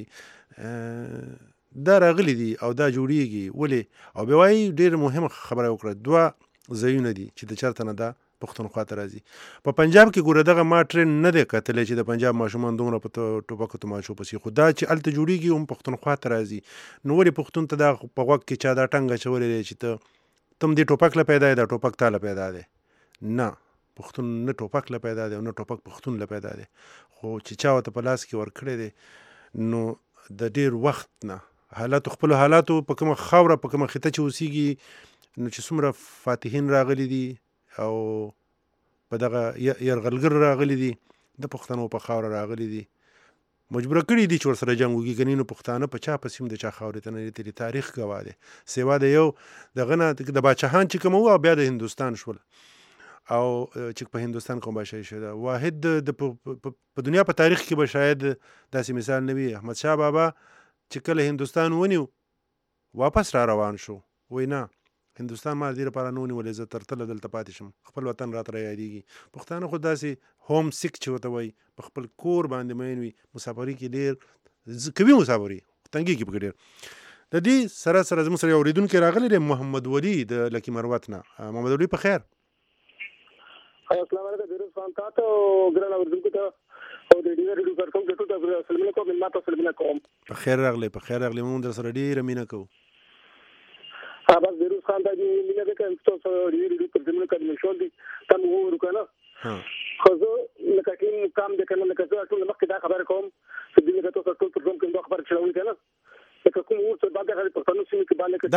S4: دي دا راغلي دي او دا جوړیږي ولې او بیا وایي ډېر مهمه خبره وکړه دوه ځایونه دي چې د چېرته نه دا پښتونخوا ته راځي په پنجاب کې ګوره دغه ما ټرین نه دی کتلی چې د پنجاب ماشومان دومره په ټوپکو تماشو پسې خو دا چې هلته جوړیږي هم پښتونخوا ته راځي نو ولې پښتون ته دا په غوږ کې چا دا ټنګ اچولی دی چې ته تم دې ټوپک له پیدا دی دا ټوپک تا له پیدا دی نه پښتون نه ټوپک له پیدا دی او نه ټوپک پښتون له پیدا دی خو چې چا ورته په لاس کې ورکړی دی نو د ډېر وخت نه حالاتو خپلو حالاتو په کومه خاوره په کومه خطه چې اوسیږي نو چې څومره فاتحین راغلي دي او په دغه یرغلګر راغلي دي د پښتنو په خاوره راغلي دي مجبوره کړي دي چې ورسره جنګ وکړي کني نو پښتانه په چا پسې هم د چا خاورې ته نه دي تاریخ ګواه دی سیوا د یو دغه نه د باچاهان چې کوم وو او بیا د هندوستان شول او چې په هندوستان کوم بادشاهي شوه واحد د په دنیا په تاریخ کې به شاید داسې مثال نه وي احمدشاه بابا چې کله هندوستان ونیو واپس را روان شو وای نه هندوستان ما دې لپاره نه ونیولې زه تر تله دلته پاتې شم خپل وطن راته رایادېږي پښتانه خو داسې هوم سیک چې ورته وایي په خپل کور باندې مین وي مسافري کې ډېر کوي مسافري تنګي کې پکې ډېر د دې سره سره زموږ سره یو اورېدونکی راغلی دی محمد ولی د لکي مروت نه محمد ولی په خیر
S11: السلام علیکم بیروز خان تا ته ګران اورېدونکو ته او د ډیو ریډیو کارکوم ته ټول سلام علیکم ما ته سلام علیکم
S4: په خیر راغلی په خیر راغلی موږ در سره ډېره مینه کوو
S11: بس بیروز خان دا چې مینه ده کوم چې ډیو ریډیو پر زموږ کډ مشول دي تم وو وکړه ها خو زه لکه کوم کام د کنه لکه زه ټول مخکې دا خبره کوم چې دغه تاسو ټول پر کوم کوم خبره چلوي کنه لکه کوم ورته باندې غوړي په تاسو سیمه کې باندې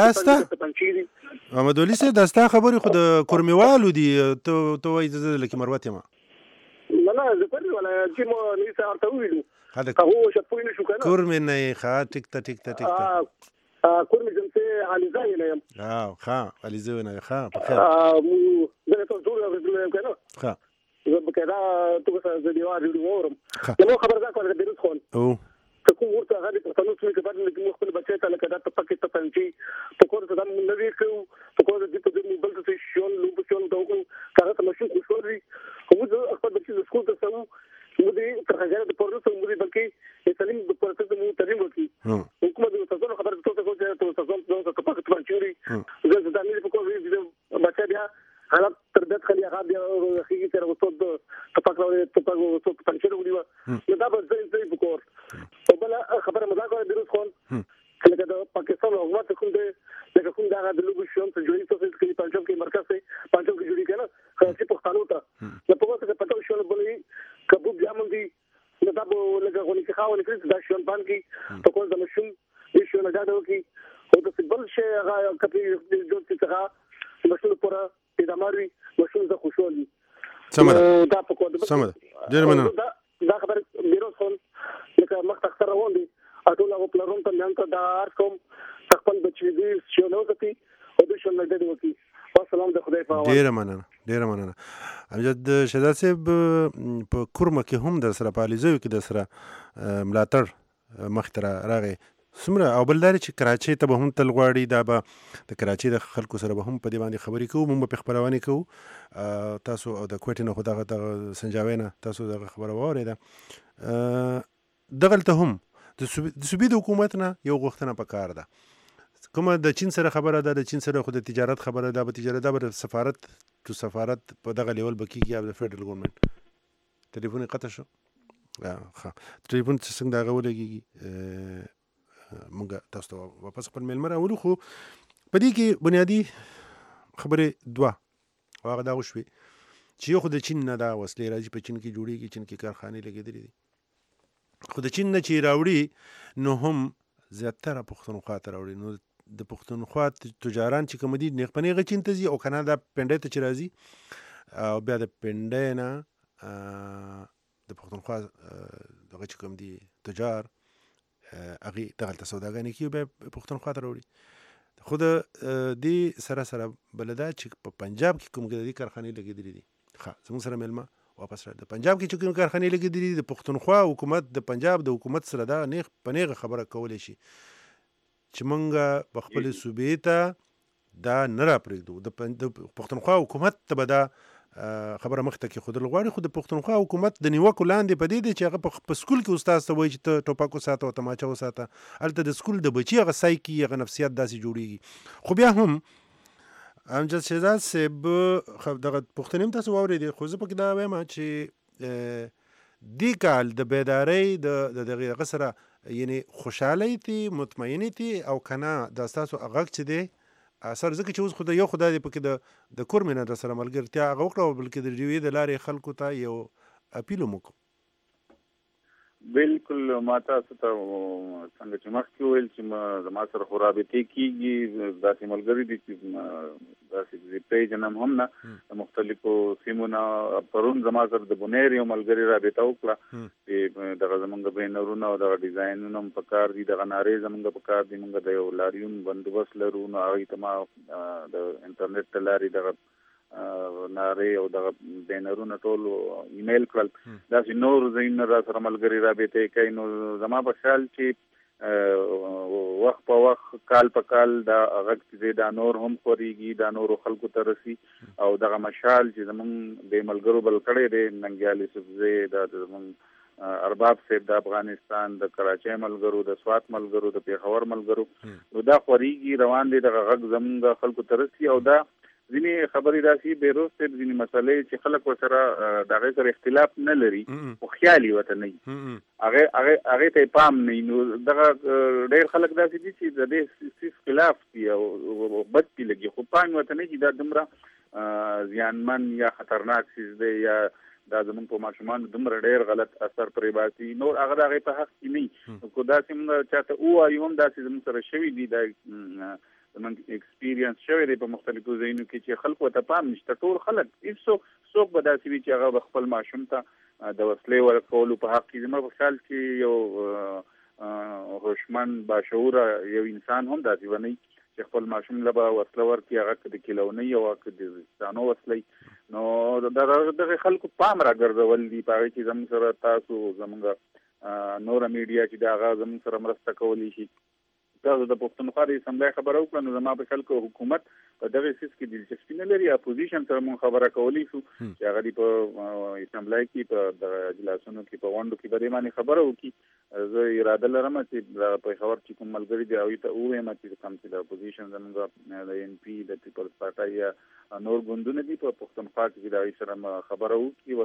S4: داستا محمد ولی سه داستا خبرې خو د کورمیوالو دي ته ته وایي زه لکه مروت یم
S11: نه نه زه پرې ولا چې مو نه سارته ویلو هغه شپوي نشو کنه
S4: کورمه نه ښه ټیک ته ټیک ته ټیک
S11: ته کورمه جنته علیزه نه یم
S4: اه ښه علیزه نه ښه په خیر
S11: اه دغه ټول ټول ورته کنه
S4: ښه
S11: زه به کدا ته څه د دیوار ریډیو اورم نو خبر دا کوله بیروز خان
S4: او
S11: کوم ورته هغه په تاسو کې بعد موږ خپل بچی ته لکه دا په کې ته پنځي په کور ته د نوې کو په کور دې په دې بل څه شون لوب شون دا کوم هغه ته مشو خوشوري موږ خپل بچی د سکول ته سمو موږ دې تر هغه د پورو سمو موږ بلکې تعلیم د پورته د موږ تعلیم وکړي حکومت د تاسو خبره ته څه کوي ته تاسو ته په کې پنځوري زه د امیر په کور دې بچی بیا حالت تربیت خلی هغه بیا خېږي تر وڅو د تپاکلو تپاکلو وڅو پنځوري ونیو نو دا به زه زه په کور او بل خبره مزه کوي بیروز خان لکه د پاکستان حکومت کوم دی لکه کوم دا د لوبو شون ته جوړی څه څه کې پنځم کې مرکز دی پنځم کې جوړی کنه خاصه پښتنو ته نو په واسطه پټو شون بلې کبو بیا مونږ دی نو دا به لکه غونې کې خاونې کړی دا شون باندې په کوم د مشوم دې شون دا دا کی او د فوتبال شي هغه کپی جوړ چې څنګه مشوم پورا پیدا ماروي مشوم زه خوشالي
S4: سمه
S11: دا په کوم
S4: سمه ډیر مننه
S11: دا خبر بیروز خان لکه مخ تخسر روان دي اټول هغه پلرون ته نن ته دا کوم خپل بچی دې شنو کوي او د شنو د وکی والسلام د خدای په امان
S4: ډیر مننه ډیر مننه امجد شهزاد صاحب په کورمه کې هم در سره پالیزو کې در سره ملاتړ مخ تر راغی سمره او بلدار چې کراچۍ ته به هم تل غواړي دا به د کراچۍ د خلکو سره به هم په دې باندې خبرې کوو موږ په خبرونه کوو تاسو او د کوټې نه خو دغه سنجاوي نه تاسو دغه خبره واورېده دغلته هم د صوبې د حکومت نه یو غوښتنه پکار ده کومه د چین سره خبره ده د چین سره خو د تجارت خبره ده به تجارت ده به سفارت تو سفارت په دغه لیول بکیږي یا د فدرال ګورنمنت ټلیفون قطع شو ښه ټلیفون څنګه دغه ولګيږي مونږ تاسو ته واپس خپل میلمه راولو خو په دې کې بنیادی خبرې دوه هغه دا وشوې چې یو خو د چین نه دا وسلې راځي په چین کې جوړېږي چین کې کارخانې لګېدلې دي خو د چین نه چې راوړي نو هم زیاتره پښتونخوا ته راوړي نو د پښتونخوا تجاران چې کوم دي نیغ چین ته ځي او کنه دا پنډۍ ته چې راځي او بیا د پنډۍ نه د پښتونخوا دغه چې کوم دي تجار هغې دغلته سوداګانې کوي بیا پښتونخوا ته راوړي. خو د دې سره سره بله دا چې په پنجاب کې کوم د دې کارخانې لګېدلې دي ښه زموږ سره میلمه واپس را د پنجاب کې چې کوم کارخانې لګېدلې دي د پښتونخوا حکومت د پنجاب د حکومت سره دا نیغ په نیغه خبره کولی شي چې موږ په خپلې صوبې ته دا نه راپرېږدو. د پښتونخوا حکومت ته به دا خبره مخته کې ښودل غواړي، خو د پښتونخوا حکومت د نیوکو لاندې په دې دی چې هغه په سکول کې استاد ته وایي چې ته ټوپک وساته او تماچه وساته، هلته د سکول د بچي هغه سایکي هغه نفسیات داسې جوړېږي. خو بیا هم امجد شهزاد صاحب دغه پوښتنې هم تاسو واورېدې، خو زه پکې دا وایم چې دې کال د بیدارۍ د دغه سره یعنې خوشحالۍ تي مطمئنې تي او که نه دا ستاسو غږ چې دی اثر ځکه چې اوس خو د یو خدای دی پکې د د کور مینه در سره ملګرتیا هغه وکړه او بلکې د ډیوې د لارې خلکو ته یو اپیل هم وکړو.
S6: بالکل ما تاسو ته څنګه چې مخکې وویل چې زما سره خو رابطې کېږي، داسې ملګري دي چې داسې پیج نه هم نه د مختلفو سیمو نه. پرون زما سره د بونیر یو ملګري رابطه وکړه چې دغه زمونږ بینرونه او دغه ډیزاینونه هم په کار دي، دغه نارې زمونږ په کار دي، مونږ د یو لاریون بندوبست لرو نو هغوی ته ما د انټرنیټ ته لارې دغه نارې او دغه بینرونه ټول ایمیل کړل. داسې نور ځایونه را سره ملګري رابطې کوي. نو زما په خیال چې وخت په وخت کال په کال دا غږ چې دی دا نور هم خورېږي، دا نورو خلکو ته رسي او دغه مشال چې زمونږ د ملګرو بل کړی دی ننګیال یوسفزی دا زمونږ ارباب صاحب د افغانستان د کراچۍ ملګرو د سوات ملګرو د پیښور ملګرو نو دا خورېږي روان دی دغه غږ زمونږ خلکو ته رسي. او دا ځینې خبرې داسې بیروز صاحب ځینې مسلې چې خلک ورسره د هغې سره اختلاف نه لري خو خیال یې ورته نه وي، هغې هغې ته یې پام نه وي. نو دغه ډېر خلک داسې دي چې د دې څیز خلاف دي او بد پې لګي خو پام ورته نه چې دا دومره زیانمن یا خطرناک څیز دی یا دا زمونږ په ماشومانو دومره ډېر غلط اثر پرې باسي. نور هغه د هغې په حق کې نه وي. خو داسې مونږ چاته ووایو هم داسې زمونږ سره شوي دي، دا زمونږ اکسپیرینس شوی دی په مختلفو ځایونو کې چې خلکو ته پام نشته. ټول خلک هېڅوک څوک به داسې وي چې هغه به خپل ماشوم ته د وسلې ورکولو په حق کې. زما په خیال کې یو هوشمند باشعوره یو انسان هم داسې به نه وي چې خپل ماشوم له به وسله ورکړي، هغه که د کیلونۍ او که د زستانو وسله. نو دغه خلکو پام راګرځول دي په هغې کې زموږ سره تاسو زموږ نوره میډیا چې د هغه زموږ سره مرسته کولی شي. تاسو د پښتونخوا د اسمبلی خبره وکړه نو زما په خیال کې حکومت په دغه څیز کې دلچسپي نه لري. اپوزیشن سره مونږ خبره کولی شو چې هغه دې په اسمبلی کې په دغه اجلاسونو کې په غونډو کې به دې باندې خبره وکړي. زه اراده لرم چې د پېښور چې کوم ملګري دي هغوی ته ووایم چې کوم چې د اپوزیشن زموږ د این پي د پیپلز پارټۍ یا نور ګوندونه دي په پښتونخوا کې د هغوی سره خبره وکړي،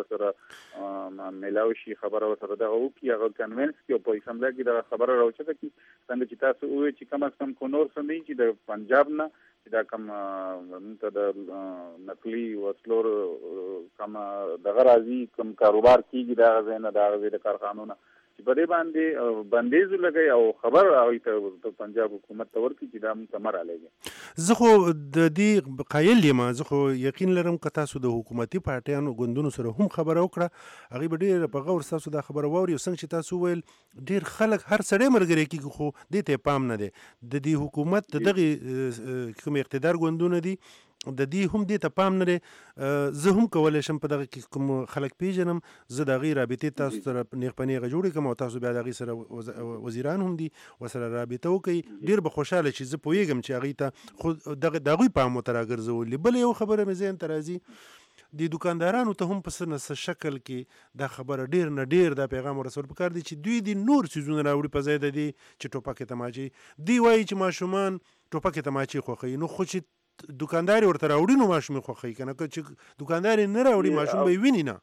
S6: ورسره میلاو شي، خبره ورسره دغه وکړي، هغه کنوینس کړي او په اسمبلی کې دغه خبره راوچته کړي. څنګه چې تاسو ووایئ چې کم از کم کو نور څه نه چې د پنجاب نه چې دا کوم موږ ته د نقلي وسلو کوم دغه راځي کوم کاروبار کېږي د هغه ځای نه د هغه ځای د کارخانو نه چې په دې باندې بندیز ولګوي او خبر هغوی ته د پنجاب حکومت ته ورکړي چې دا موږ ته مه رالېږي.
S4: زه خو د دې قایل یم، زه خو یقین لرم که تاسو د حکومتي پارټیانو ګوندونو سره هم خبره وکړه هغوی به ډېره په غور ستاسو دا خبره واوري. او څنګه چې تاسو وویل ډېر خلک هر سړی ملګری کېږي خو دې ته یې پام نه دی. د دې حکومت د دغې کوم اقتدار ګوندونه دي د دې هم دې ته پام نه دی. زه هم کولی شم په دغه کې کوم خلک پیژنم، زه د هغې رابطې تاسو سره نیغ په نیغه جوړې کړم او تاسو بیا د هغې سره وزیران هم دي ورسره رابطه وکړئ. ډېر به خوشحاله شي. زه پوهېږم چې هغوی ته خو دغه د هغوی پام ورته راګرځولي. بله یو خبره مې ذهن ته راځي، د دوکاندارانو ته هم په څه نه څه شکل کې دا خبره ډېر نه ډېر دا پیغام ورسول پکار دی چې دوی د نور څیزونه راوړي په ځای د دې چې ټوپکې تماچې. دوی وایي چې ماشومان ټوپکې تماچې خوښوي، نو خو چې دوکاندار ورته راوړي نو ماشوم یې خوښوي، که نه که چې دوکاندار یې نه راوړي ماشوم به یې ویني نه.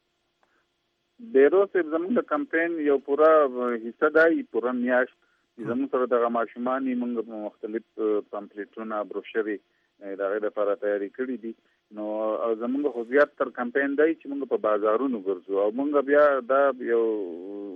S6: بیروز صاحب زموږ د کمپین یو پوره حصه دا یي پوره میاشت چې زموږ سره دغه ماشومان یې موږ په مختلف پمفلیټونه بروشرې د هغې لپاره تیاري کړي دي. نو زموږ خو زیاتتر کمپین دی چې موږ په بازارونو ګرځو او موږ بیا دا یو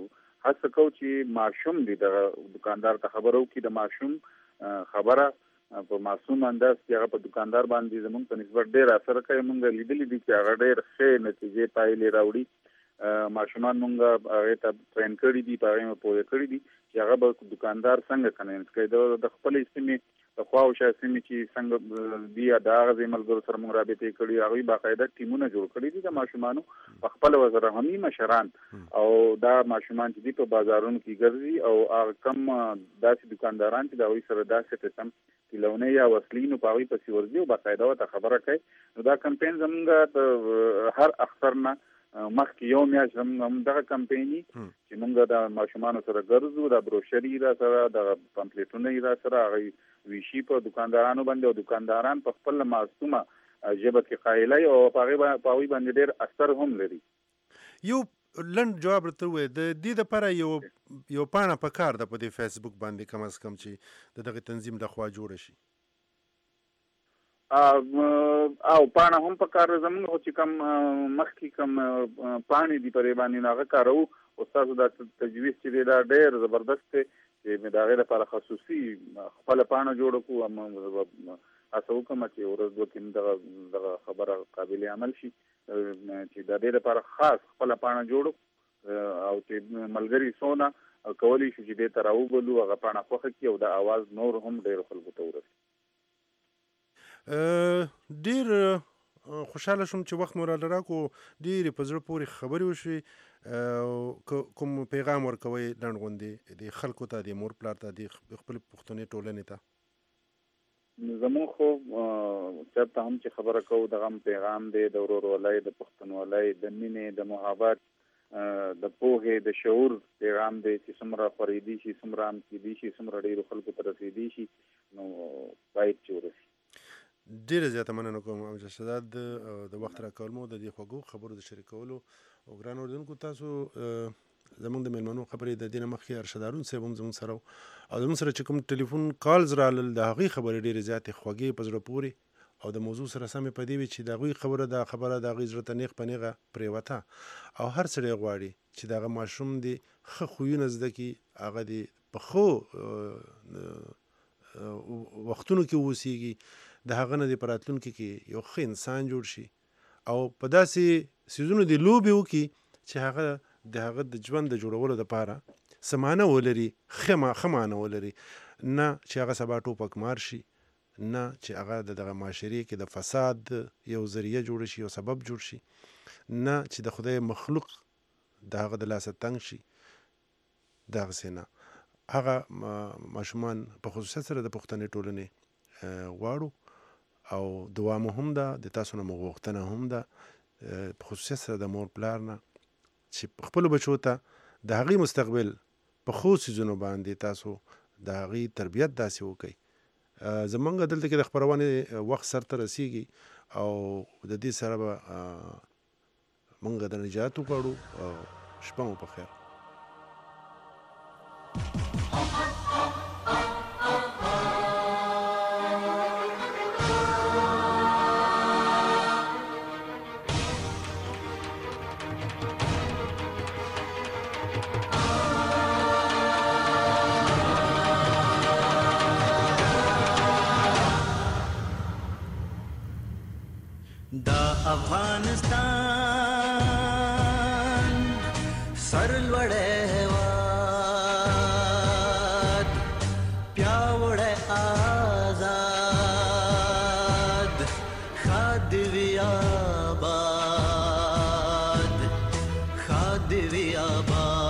S6: هڅه کوو چې ماشوم دی دغه دوکاندار ته خبره وکړي، د ماشوم خبره په معصوم انداز کې هغه په دکاندار باندې زموږ په نسبت ډېر اثر کوي. موږ لیدلي دي چې هغه ډېر ښې نتیجې پایلې راوړي. ماشومان موږ هغه ته ټرین کړي دي، په هغه پوهه کړي دي چې هغه به دکاندار څنګه کنوینس کوي. د خپل سیمې د خوا او شا سیمې چې څنګه دی د هغه ملګرو سره موږ رابطې کړي، هغوی باقاعده ټیمونه جوړ کړي دي د ماشومانو په خپل وزره همي مشران او دا ماشومان چې دي په بازارونو کې ګرځي او هغه کم داسې دکانداران چې د هغوی سره داسې قسم کیلونه یا وسلې نو په هغوی پسې ورځي او باقاعده ورته خبره کوي. نو دا کمپین زموږ د هر اختر نه مخکې یو میاشت هم دغه کمپیني چې موږ د ماشومانو سره ګرځو، د بروشري را سره د پمفلیټونه را سره هغه ویشي په دکاندارانو باندې او دکانداران په خپل معصومه ژبه کې قایلای او په هغه په هغوی باندې ډېر اثر هم لري.
S4: یو لنډ جواب راته ووایه، د دې دپاره یو یو پاڼه په کار ده په دې فیسبوک باندې کم از کم چې د دغه تنظیم لخوا جوړه شي
S6: او پاڼه هم په کار زموږ چې کوم مخکې کوم پاڼې دي پرې باندې هغه کاروو. او ستاسو دا تجویز چې دی دا ډېر زبردست دی چې مې د هغې لپاره خصوصي خپله پاڼه جوړه کړو. هڅه وکړم چې ورځ دوه کې دغه دغه خبره قابل عمل شي چې د دې لپاره خاص خپله پاڼه جوړو او چې ملګري څونه کولی شو چې دې ته راوبلو، هغه پاڼه خوښه کړي او د اواز نور هم ډېرو خلکو ته ورسي.
S4: ډېر خوشحاله شوم چې وخت مو راله راکړو، ډېرې په زړه پورې خبرې وشوې. کوم پیغام ورکوئ لنډ غوندې د خلکو ته، د مور پلار ته، د خپلې پښتنې ټولنې ته؟
S6: زموږ خو چېرته هم چې خبره کوو دغه هم پیغام دی د ورورولۍ، د پښتونولۍ، د مینې، د محبت، د پوهې، د شعور پیغام دی چې څومره خورېدی شي، څومره عام کېدی شي، څومره ډېرو خلکو ته رسېدی شي، نو باید چې ورسي.
S4: ډېره زیاته مننه کوم امجد شهزاد د وخت راکول مو د دې خوږو خبرو د شریکولو. او ګران اورېدونکو، تاسو زموږ د مېلمنو خبرې د دې نه مخکې ارشد هارون صاحب هم زموږ سره او زموږ سره چې کوم ټلیفون کالز رالل د هغوی خبرې ډېرې زیاتې خوږې په زړه پورې او د موضوع سره سمې په دې وي چې د هغوی خبره دا خبره د هغوی زړه ته نیغ په نیغه پرېوته. او هر سړی غواړي چې د هغه ماشوم دې ښه خویونه زده کړي، هغه دې په ښو وختونو کې اوسېږي، د هغه نه دې په راتلونکي کې یو ښه انسان جوړ شي او په داسې څیزونو دې لوبې وکړي چې هغه د هغه د ژوند د جوړولو دپاره څه معنی ولري، ښه معنی ولري، نه چې هغه سبا ټوپک مار شي، نه چې هغه د دغه معاشرې کې د فساد یو ذریعه جوړ شي، یو سبب جوړ شي، نه چې د خدای مخلوق د هغه د لاسه تنګ شي. دغسې نه. هغه ماشومان په خصوصیت سره د پښتنې ټولنې غواړو او دعا مو هم ده، د تاسو نه مو غوښتنه هم ده په خصوصیت سره د مور پلار نه چې خپلو بچو ته د هغوی مستقبل په ښو څیزونو باندې تاسو د هغوی تربیت داسې وکئ. زمونږ دلته کې د خپرونې وخت سرته رسیږي او د دې سره به مونږ د نجات وغواړو او شپه مو په خیر.
S10: افغانستان سرلوړی هېواد پیاوړی آزاد ښاد دې وي آباد ښاد دې وي آباد